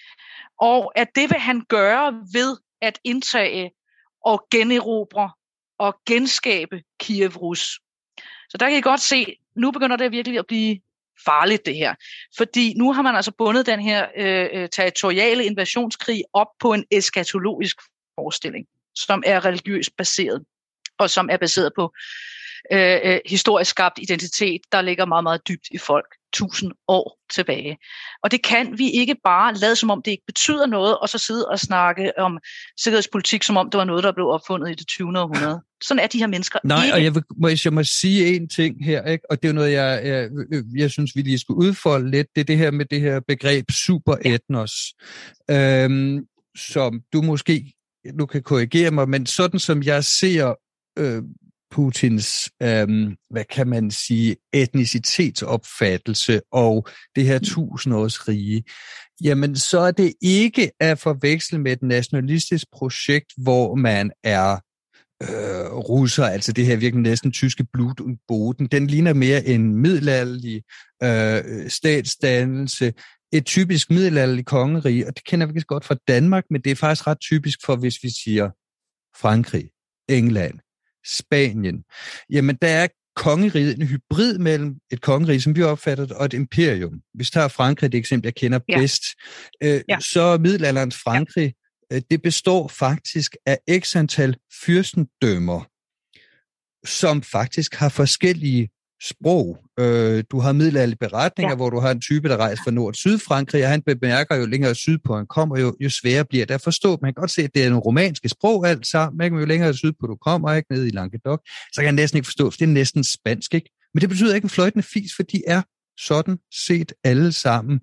Og at det vil han gøre ved at indtage og generobre og genskabe Kiev Rus. Så der kan I godt se, nu begynder det virkelig at blive farligt det her. Fordi nu har man altså bundet den her øh, territoriale invasionskrig op på en eskatologisk forestilling, som er religiøst baseret, og som er baseret på øh, historisk skabt identitet, der ligger meget, meget dybt i folk, tusind år tilbage. Og det kan vi ikke bare lade, som om det ikke betyder noget, og så sidde og snakke om sikkerhedspolitik, som om det var noget, der blev opfundet i det tyvende århundrede. Sådan er de her mennesker Nej, ikke. Og jeg, vil, må, jeg må sige en ting her, ikke? Og det er noget, jeg, jeg, jeg synes, vi lige skulle udfolde lidt. Det er det her med det her begreb superetnos, ja. øhm, som du måske nu kan korrigere mig, men sådan som jeg ser øh, Putins, øhm, hvad kan man sige, etnicitetsopfattelse og det her tusindårsrige, jamen så er det ikke at forveksle med et nationalistisk projekt, hvor man er øh, russer, altså det her virkelig næsten tyske Blut und Boden. Den ligner mere en middelalderlig øh, statsdannelse, et typisk middelalderlig kongerige, og det kender vi ikke godt fra Danmark, men det er faktisk ret typisk for, hvis vi siger Frankrig, England, Spanien. Jamen, der er kongeriget en hybrid mellem et kongerige, som vi opfatter det, og et imperium. Hvis vi tager Frankrig, det eksempel, jeg kender ja. bedst, øh, ja. så middelalderens Frankrig, ja. øh, det består faktisk af x antal fyrstendømmer, som faktisk har forskellige sprog. Øh, du har middelalderlige beretninger, ja. hvor du har en type, der rejser fra Nord- og Sydfrankrig, og han bemærker jo længere sydpå han kommer, jo, jo sværere bliver det at forstå. Man kan godt se, at det er nogle romanske sprog alt sammen, ikke? Men jo længere sydpå du kommer, ikke, nede i Languedoc, så kan jeg næsten ikke forstå, for det er næsten spansk, ikke? Men det betyder ikke en fløjtende fis, for de er sådan set alle sammen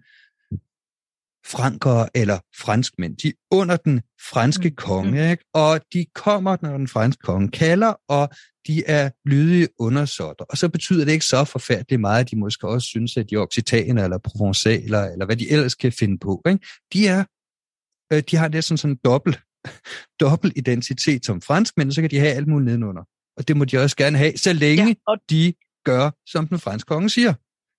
frankere eller franskmænd. De er under den franske konge, ikke? Og de kommer, når den franske konge kalder, og de er lydige undersåtter. Og så betyder det ikke så forfærdeligt meget, at de måske også synes, at de er occitaner eller provençaler, eller hvad de ellers kan finde på, ikke? De er, øh, de har næsten sådan en dobbelt, dobbelt identitet som franskmænd, så kan de have alt muligt nedenunder. Og det må de også gerne have, så længe ja, og... de gør, som den franske konge siger.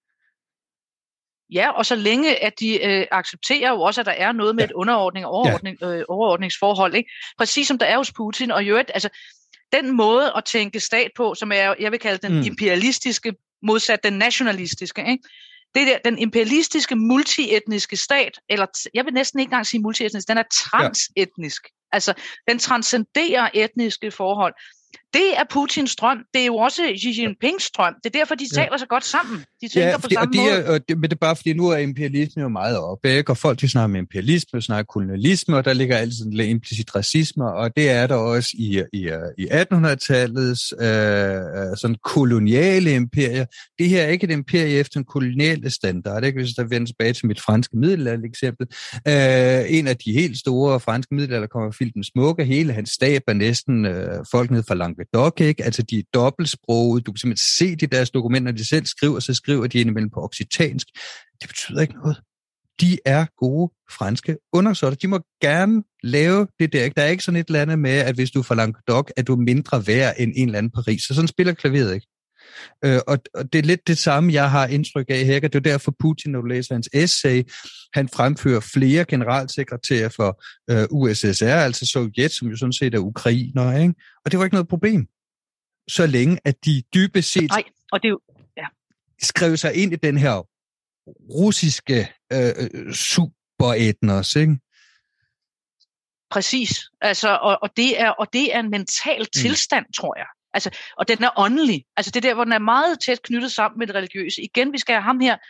Ja, og så længe, at de øh, accepterer jo også, at der er noget med ja. et underordning og overordning, ja. øh, overordningsforhold, ikke? Præcis som der er hos Putin, og jo, altså den måde at tænke stat på, som er, jeg vil kalde den mm. imperialistiske, modsat den nationalistiske, ikke? Det der, den imperialistiske multietniske stat, eller jeg vil næsten ikke engang sige multietnisk, den er transetnisk. Ja. Altså, den transcenderer etniske forhold. Det er Putins drøm. Det er jo også Xi Jinpings drøm. Det er derfor, de taler ja. så godt sammen. De tænker ja, fordi, på samme og det er, måde. Og det, men det er bare fordi, nu er imperialisme jo meget oppe, ikke? Og folk de snakker om imperialisme, snakker kolonialisme, og der ligger altid en implicit racisme, og det er der også i, i, i attenhundredetallets øh, sådan koloniale imperier. Det her er ikke et imperie efter en koloniale standard, ikke? Hvis der vender tilbage til mit franske middelalder eksempel. Øh, en af de helt store franske middelalder kommer Philip den Smukke. Hele hans stab er næsten øh, folk ned fra Languedoc, ikke? Altså, de er dobbeltsproget. Du kan simpelthen se de deres dokumenter, de selv skriver, så skriver de indimellem på occitansk. Det betyder ikke noget. De er gode franske undersåtter. De må gerne lave det der. Der er ikke sådan et eller andet med, at hvis du er fra Languedoc, er du mindre værd end en eller anden Paris. Så sådan spiller klaveret ikke. Øh, og, og det er lidt det samme, jeg har indtryk af her. Det er derfor Putin, når du læser hans essay, han fremfører flere generalsekretærer for øh, U S S R, altså Sovjet, som jo sådan set er ukrainer, ikke? Og det var ikke noget problem. Så længe, at de dybest set Nej, og det er jo, ja. skrev sig ind i den her russiske øh, superetnos, ikke? Præcis. Altså, og, og, det er, og det er en mental tilstand, mm. tror jeg. Altså, og den er åndelig. Altså det der, hvor den er meget tæt knyttet sammen med det religiøse. Igen, vi skal have ham her,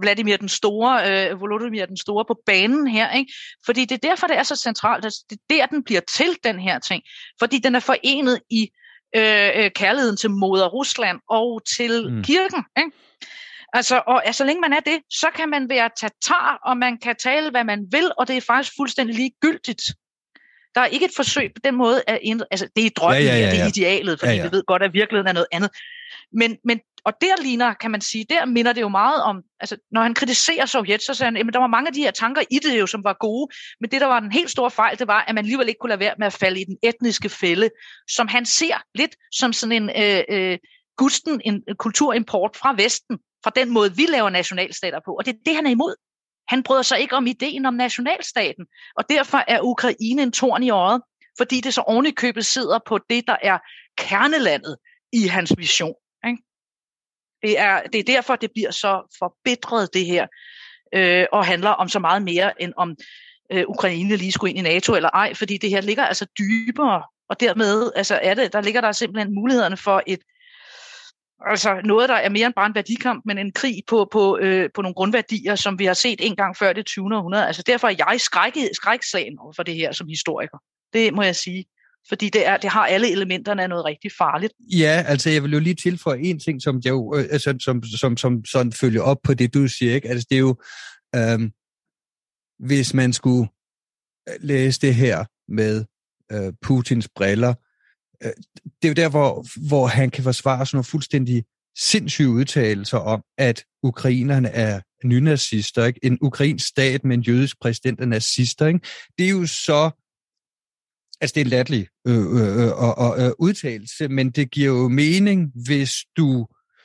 Vladimir den Store, øh, Volodymyr den Store på banen her, ikke? Fordi det er derfor, det er så centralt. Altså, det er der, den bliver til, den her ting. Fordi den er forenet i øh, kærligheden til moder Rusland og til mm. kirken, ikke? Altså, og altså, så længe man er det, så kan man være tatar, og man kan tale, hvad man vil, og det er faktisk fuldstændig ligegyldigt. Der er ikke et forsøg på den måde, at ændre, altså det er drømmen, ja, ja, ja, ja. Det er idealet, fordi ja, ja. vi ved godt, at virkeligheden er noget andet. Men, men, og der ligner, kan man sige, der minder det jo meget om, altså når han kritiserer Sovjet, så siger han, at der var mange af de her tanker i det jo, som var gode, men det, der var den helt store fejl, det var, at man alligevel ikke kunne lade være med at falde i den etniske fælde, som han ser lidt som sådan en øh, øh, gusten, en kulturimport fra Vesten, fra den måde, vi laver nationalstater på, og det er det, han er imod. Han bryder sig ikke om ideen om nationalstaten, og derfor er Ukraine en torn i øjet, fordi det så ovenikøbet sidder på det, der er kernelandet i hans vision. Ikke? Det, er, det er derfor, det bliver så forbitret, det her, øh, og handler om så meget mere, end om øh, Ukraine lige skulle ind i NATO eller ej, fordi det her ligger altså dybere, og dermed altså er det, der ligger der simpelthen mulighederne for et Altså noget, der er mere end bare en værdikamp, men en krig på, på, øh, på nogle grundværdier, som vi har set en gang før det tyvende århundrede. Altså derfor er jeg skrækslagen over for det her som historiker. Det må jeg sige. Fordi det, er, det har alle elementerne af noget rigtig farligt. Ja, altså jeg vil jo lige tilføje en ting, som, jeg jo, altså, som, som, som sådan følger op på det, du siger. Ikke? Altså det er jo, øhm, hvis man skulle læse det her med øh, Putins briller, det er jo der, hvor, hvor han kan forsvare sådan nogle fuldstændig sindssyge udtalelser om, at ukrainerne er nynazister, ikke? En ukrainsk stat med en jødisk præsident er nazister, ikke? Det er jo så, altså det er en latterlig øh, øh, øh, øh, udtalelse, men det giver jo mening, hvis du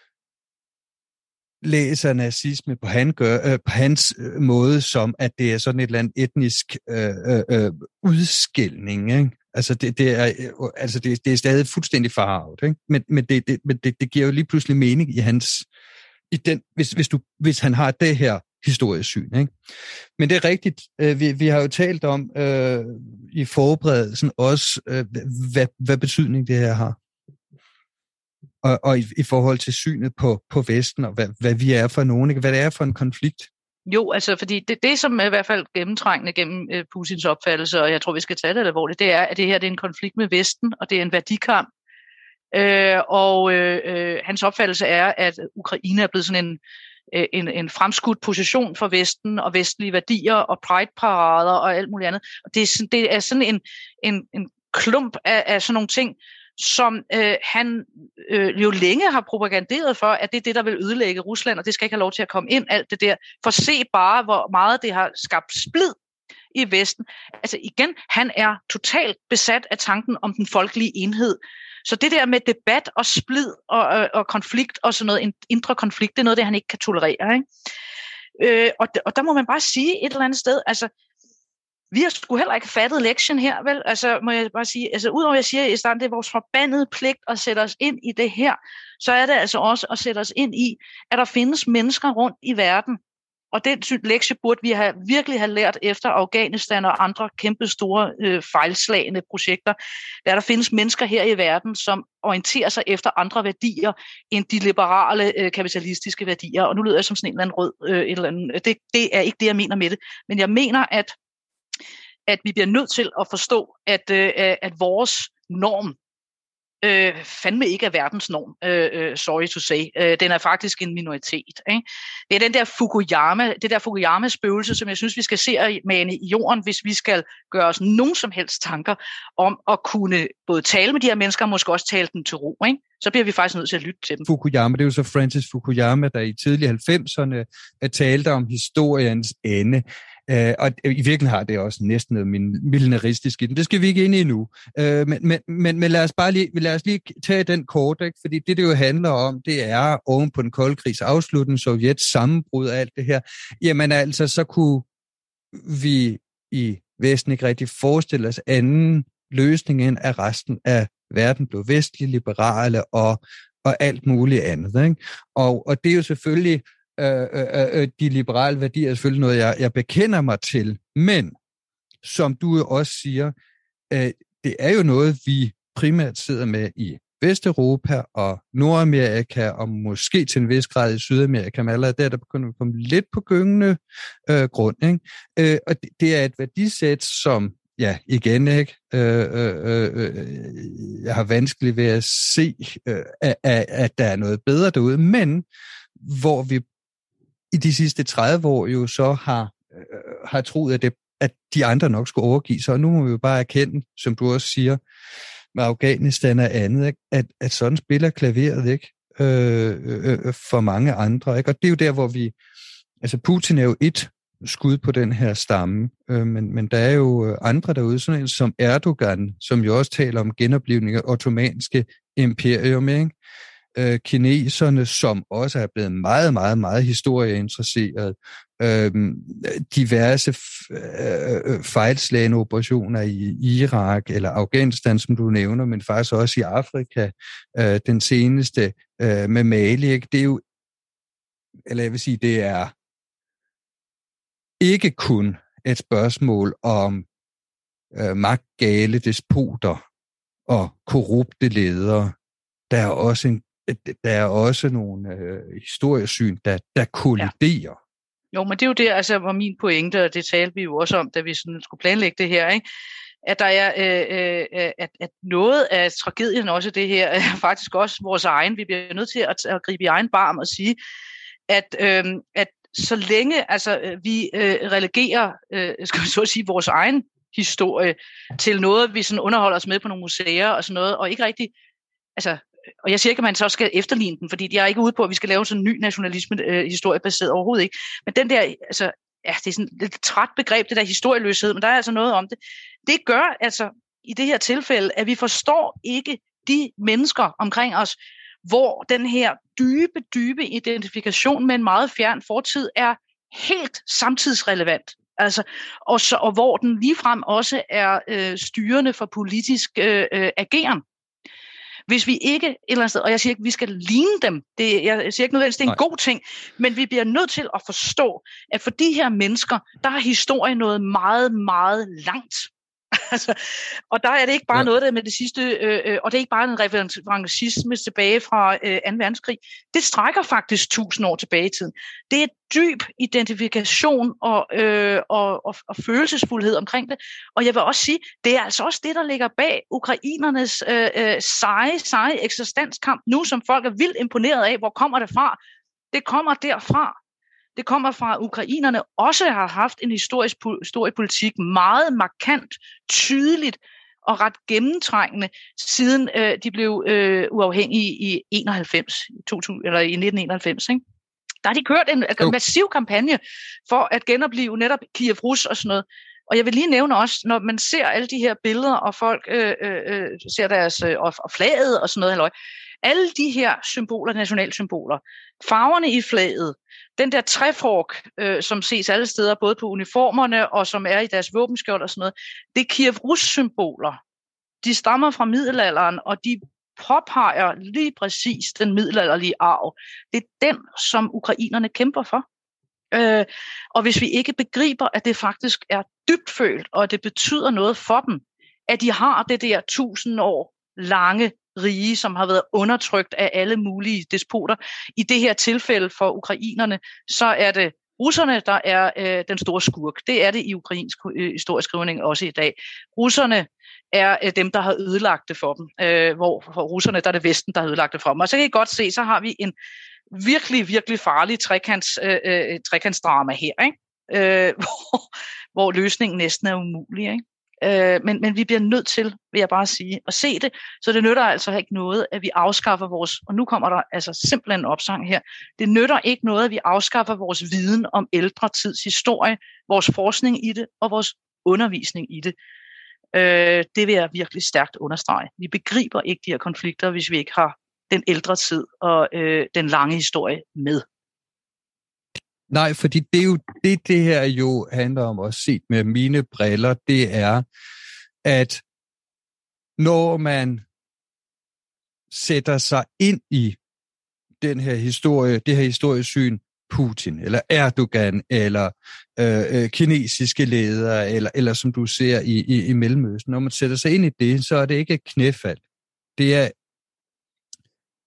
læser nazisme på, han gør, øh, på hans øh, måde, som at det er sådan et eller andet etnisk øh, øh, udskilning, ikke? Altså, det, det, er, altså det, det er stadig fuldstændig farvet, ikke? Men, men, det, det, men det, det giver jo lige pludselig mening i hans, i den, hvis, hvis, du, hvis han har det her historiesyn, ikke? Men det er rigtigt, øh, vi, vi har jo talt om øh, i forberedelsen også, øh, hvad, hvad betydning det her har. Og, og i, i forhold til synet på, på Vesten, og hvad, hvad vi er for nogen, ikke? Hvad det er for en konflikt. Jo, altså fordi det, det som er i hvert fald gennemtrængende gennem uh, Putins opfattelse, og jeg tror, vi skal tage det alvorligt, det er, at det her det er en konflikt med Vesten, og det er en værdikamp. Øh, og øh, hans opfattelse er, at Ukraine er blevet sådan en, en, en fremskudt position for Vesten og vestlige værdier og pride-parader og alt muligt andet. Og det er sådan, det er sådan en, en, en klump af, af sådan nogle ting, som øh, han øh, jo længe har propaganderet for, at det er det, der vil ødelægge Rusland, og det skal ikke have lov til at komme ind, alt det der. For se bare, hvor meget det har skabt splid i Vesten. Altså igen, han er totalt besat af tanken om den folkelige enhed. Så det der med debat og splid og, og, og konflikt og sådan noget, en indre konflikt, det er noget, det han ikke kan tolerere. Ikke? Øh, og, og der må man bare sige et eller andet sted, altså vi har sgu heller ikke fattet lektien her, vel? Altså, må jeg bare sige, altså udover at jeg siger i starten, det er vores forbandede pligt at sætte os ind i det her, så er det altså også at sætte os ind i, at der findes mennesker rundt i verden. Og den lektie burde vi have, virkelig have lært efter Afghanistan og andre kæmpe store øh, fejlslagende projekter, der der findes mennesker her i verden, som orienterer sig efter andre værdier end de liberale øh, kapitalistiske værdier. Og nu lyder jeg som sådan en eller anden rød, øh, et eller andet. Det, det er ikke det, jeg mener med det. Men jeg mener, at at vi bliver nødt til at forstå, at, øh, at vores norm øh, fandme ikke er verdens norm, øh, sorry to say. Øh, den er faktisk en minoritet. Ikke? Det er den der Fukuyama, det der Fukuyama-spøgelse, som jeg synes, vi skal se at mane i jorden, hvis vi skal gøre os nogen som helst tanker om at kunne både tale med de her mennesker, og måske også tale dem til ro. Ikke? Så bliver vi faktisk nødt til at lytte til dem. Fukuyama, det er jo så Francis Fukuyama, der i tidlige halvfemserne talte om historiens ende. Uh, og i virkeligheden har det også næsten noget millenaristisk i den. Det skal vi ikke ind i endnu. Uh, men, men, men, men lad os bare lige, lad os lige tage den kort, ikke? Fordi det, det jo handler om, det er oven på den kolde krigs afslutning, Sovjets sammenbrud og alt det her. Jamen altså, så kunne vi i Vesten ikke rigtig forestille os anden løsning end, at resten af verden blev vestlig, liberale og, og alt muligt andet. Ikke? Og, og det er jo selvfølgelig Øh, øh, øh, de liberale værdier er selvfølgelig noget, jeg, jeg bekender mig til, men som du også siger, øh, det er jo noget, vi primært sidder med i Vesteuropa og Nordamerika, og måske til en vis grad i Sydamerika, men allerede der, der begynder vi at komme lidt på gyngende øh, grund. Ikke? Øh, og det, det er et værdisæt, som, ja, igen, ikke? Øh, øh, øh, jeg har vanskeligt ved at se, øh, at, at der er noget bedre derude, men hvor vi i de sidste tredive år jo så har, øh, har troet, at, det, at de andre nok skulle overgive sig, og nu må vi jo bare erkende, som du også siger, med Afghanistan og andet, ikke? At, at sådan spiller klaveret ikke øh, øh, for mange andre. Ikke? Og det er jo der, hvor vi... Altså, Putin er jo et skud på den her stamme, øh, men, men der er jo andre derude, sådan en som Erdogan, som jo også taler om genoplivning af ottomanske imperium, ikke? Øh, kineserne, som også er blevet meget, meget, meget historieinteresseret. Øh, diverse øh, fejlslagende operationer i Irak eller Afghanistan, som du nævner, men faktisk også i Afrika, øh, den seneste øh, med Mali. Ikke? Det er jo, eller jeg vil sige, det er ikke kun et spørgsmål om øh, magtgale despoter og korrupte ledere. Der er også en Der er også nogle øh, historiesyn, der, der kolliderer. Ja. Jo, men det er jo det, altså, var min pointe, og det talte vi jo også om, da vi sådan skulle planlægge det her, ikke? At der er, øh, øh, at, at noget af tragedien også det her, er faktisk også vores egen. Vi bliver nødt til at, at gribe i egen barm og sige, at, øh, at så længe altså, vi øh, relegerer, øh, skal vi så at sige, vores egen historie til noget, vi sådan underholder os med på nogle museer og sådan noget, og ikke rigtig, altså, og jeg siger ikke, at man så skal efterligne den, fordi jeg er ikke ude på, at vi skal lave sådan en ny nationalisme, øh, historiebaseret overhovedet ikke. Men den der, altså, ja, det er sådan et lidt træt begreb, det der historieløshed, men der er altså noget om det. Det gør altså i det her tilfælde, at vi forstår ikke de mennesker omkring os, hvor den her dybe, dybe identifikation med en meget fjern fortid er helt samtidsrelevant. Altså, og, så, og hvor den ligefrem også er øh, styrende for politisk øh, øh, ageren. Hvis vi ikke et eller andet sted, og jeg siger ikke, at vi skal ligne dem, det, jeg siger ikke nødvendigvis, det er en Nej. god ting, men vi bliver nødt til at forstå, at for de her mennesker, der har historien noget meget, meget langt. Altså, og der er det ikke bare ja. noget der med det sidste, øh, og det er ikke bare en revanchisme tilbage fra øh, anden verdenskrig. Det strækker faktisk tusind år tilbage i tiden. Det er dyb identifikation og, øh, og, og, og følelsesfuldhed omkring det. Og jeg vil også sige, det er altså også det, der ligger bag ukrainernes øh, øh, seje, seje eksistenskamp nu, som folk er vildt imponeret af. Hvor kommer det fra? Det kommer derfra. Det kommer fra, at ukrainerne også har haft en historisk historiepolitik meget markant, tydeligt og ret gennemtrængende, siden øh, de blev øh, uafhængige i enoghalvfems, to tusind, eller i nitten enoghalvfems. Ikke? Der har de kørt en altså, massiv kampagne for at genopleve netop Kiev Rus og sådan noget. Og jeg vil lige nævne også, når man ser alle de her billeder, og folk øh, øh, ser deres øh, og, og flaget og sådan noget, halløj, alle de her symboler, nationalsymboler, farverne i flaget, den der træfork, øh, som ses alle steder, både på uniformerne og som er i deres våbenskjold og sådan noget, det er Kiev Rus-symboler. De stammer fra middelalderen, og de påpeger lige præcis den middelalderlige arv. Det er den, som ukrainerne kæmper for. Øh, og hvis vi ikke begriber, at det faktisk er dybtfølt, og at det betyder noget for dem, at de har det der tusind år lange rige, som har været undertrykt af alle mulige despoter. I det her tilfælde for ukrainerne, så er det russerne, der er øh, den store skurk. Det er det i ukrainsk øh, historieskrivning også i dag. Russerne er øh, dem, der har ødelagt det for dem, øh, hvor for russerne, der er det Vesten, der har ødelagt det for dem. Og så kan I godt se, så har vi en virkelig, virkelig farlig trekants, øh, øh, trekantsdrama her, ikke? Øh, hvor, hvor løsningen næsten er umulig, ikke? Øh, men, men vi bliver nødt til, vil jeg bare sige, at se det, så det nytter altså ikke noget, at vi afskaffer vores, og nu kommer der altså simpelthen en opsang her, det nytter ikke noget, at vi afskaffer vores viden om ældre tids historie, vores forskning i det, og vores undervisning i det. Øh, det vil jeg virkelig stærkt understrege. Vi begriber ikke de her konflikter, hvis vi ikke har den ældre tid og øh, den lange historie med. Nej, fordi det er jo det, det her jo handler om, også set med mine briller, det er, at når man sætter sig ind i den her historie, det her historiesyn, Putin, eller Erdogan, eller øh, kinesiske ledere, eller, eller som du ser i, i, i Mellemøsten, når man sætter sig ind i det, så er det ikke et knæfald. Det er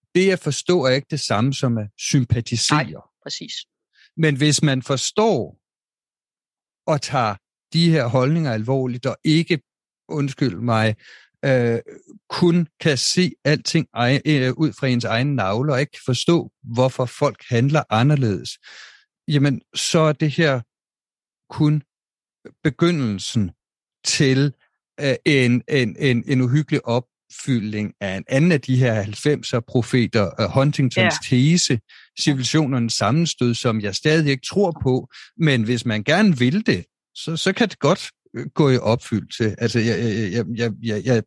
det at forstå er ikke det samme som at sympatisere. Nej, præcis. Men hvis man forstår og tager de her holdninger alvorligt, og ikke, undskyld mig, øh, kun kan se alting ej, øh, ud fra ens egen navle, og ikke kan forstå, hvorfor folk handler anderledes, jamen, så er det her kun begyndelsen til øh, en, en, en, en uhyggelig opfyldning af en anden af de her halvfemser profeter, uh, Huntingtons ja. tese, civilisationernes sammenstød, som jeg stadig ikke tror på, men hvis man gerne vil det, så, så kan det godt gå i opfyldelse. Altså, jeg, jeg, jeg, jeg, jeg,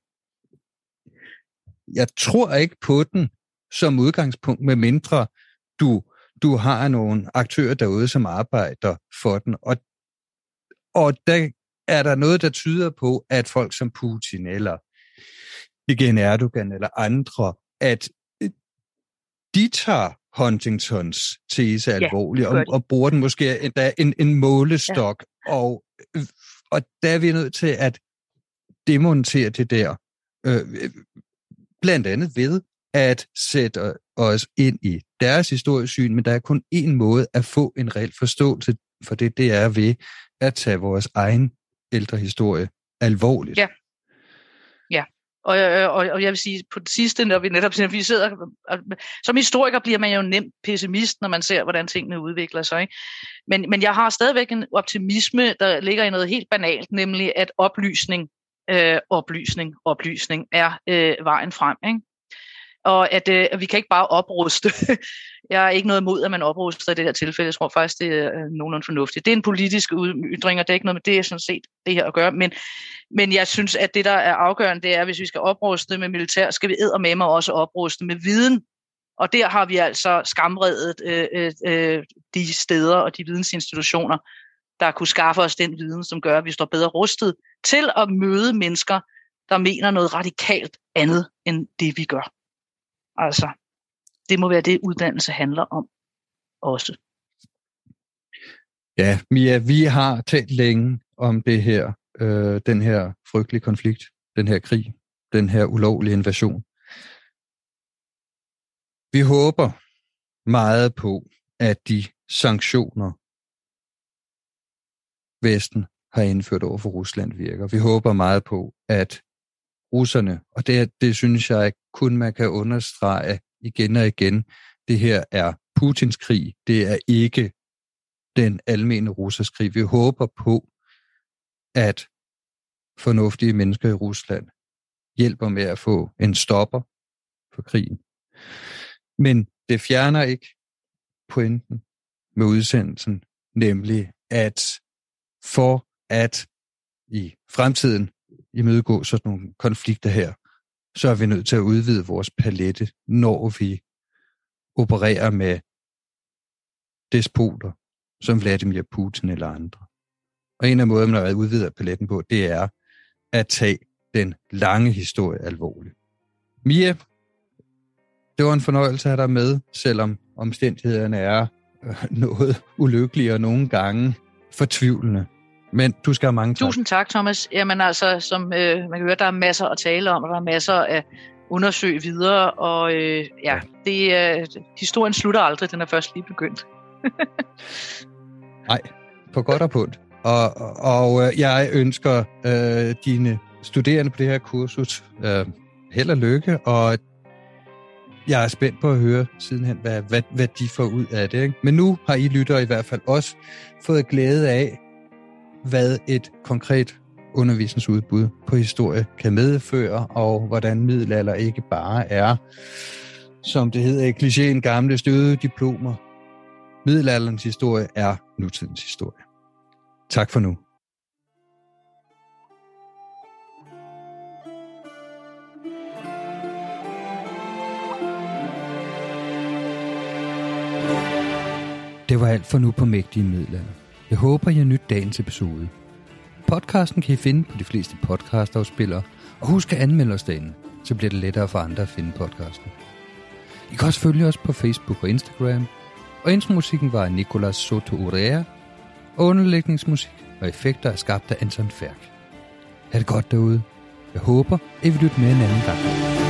jeg tror ikke på den som udgangspunkt, med mindre du, du har nogle aktører derude, som arbejder for den. Og, og der er der noget, der tyder på, at folk som Putin, eller igen Erdogan, eller andre, at de tager Huntingtons tese ja, alvorligt, og, og bruger den måske endda en, en målestok, ja. og, og der er vi nødt til at demontere det der, øh, blandt andet ved at sætte os ind i deres historiesyn, men der er kun én måde at få en reel forståelse for det, det er ved at tage vores egen ældre historie alvorligt. Ja, ja. Og, og, og jeg vil sige, på det sidste, når vi netop når vi sidder, som historiker bliver man jo nemt pessimist, når man ser, hvordan tingene udvikler sig. Ikke? Men, men jeg har stadigvæk en optimisme, der ligger i noget helt banalt, nemlig at oplysning, øh, oplysning, oplysning er øh, vejen frem. Ikke? Og at øh, vi kan ikke bare opruste. Jeg er ikke noget imod, at man opruster i det her tilfælde. Jeg tror faktisk, det er nogenlunde fornuftigt. Det er en politisk ytring, og det er ikke noget med det, jeg sådan set det her at gøre. Men, men jeg synes, at det, der er afgørende, det er, at hvis vi skal opruste med militær, skal vi eddermame også opruste med viden. Og der har vi altså skamredet øh, øh, de steder og de vidensinstitutioner, der kunne skaffe os den viden, som gør, at vi står bedre rustet til at møde mennesker, der mener noget radikalt andet end det, vi gør. Altså, det må være det, uddannelse handler om også. Ja, Mia, vi har talt længe om det her, øh, den her frygtelige konflikt, den her krig, den her ulovlige invasion. Vi håber meget på, at de sanktioner, Vesten har indført over for Rusland, virker. Vi håber meget på, at russerne, og det, det synes jeg kun man kan understrege igen og igen, det her er Putins krig, det er ikke den almene russers krig. Vi håber på, at fornuftige mennesker i Rusland hjælper med at få en stopper for krigen. Men det fjerner ikke pointen med udsendelsen, nemlig at for at i fremtiden imødegå sådan nogle konflikter her, så er vi nødt til at udvide vores palette, når vi opererer med despoter som Vladimir Putin eller andre. Og en af måderne at udvide paletten på, det er at tage den lange historie alvorligt. Mia, det var en fornøjelse at have dig med, selvom omstændighederne er noget ulykkelige og nogle gange fortvivlende. Men du skal have mange tak. Tusind tak, Thomas. Jamen altså, som øh, man kan høre, der er masser at tale om, og der er masser at undersøge videre, og øh, ja, det, øh, historien slutter aldrig, den er først lige begyndt. Nej, på godt og punkt. Og, og, og jeg ønsker øh, dine studerende på det her kursus øh, held og lykke, og jeg er spændt på at høre sidenhen, hvad, hvad, hvad de får ud af det. Ikke? Men nu har I lyttere i hvert fald også fået glæde af, hvad et konkret undervisningsudbud på historie kan medføre, og hvordan middelalder ikke bare er, som det hedder i klichéen, gamle støde diplomer. Middelalderens historie er nutidens historie. Tak for nu. Det var alt for nu på Mægtige Middelalder. Jeg håber, I har nydt dagens episode. Podcasten kan I finde på de fleste podcastafspillere, og husk at anmelde os derinde, så bliver det lettere for andre at finde podcasten. I kan også følge os på Facebook og Instagram, og intromusikken var af Nicolas Soto Urea, og underlægningsmusik og effekter er skabt af Anton Færk. Ha' det godt derude. Jeg håber, I vil lytte med en anden gang.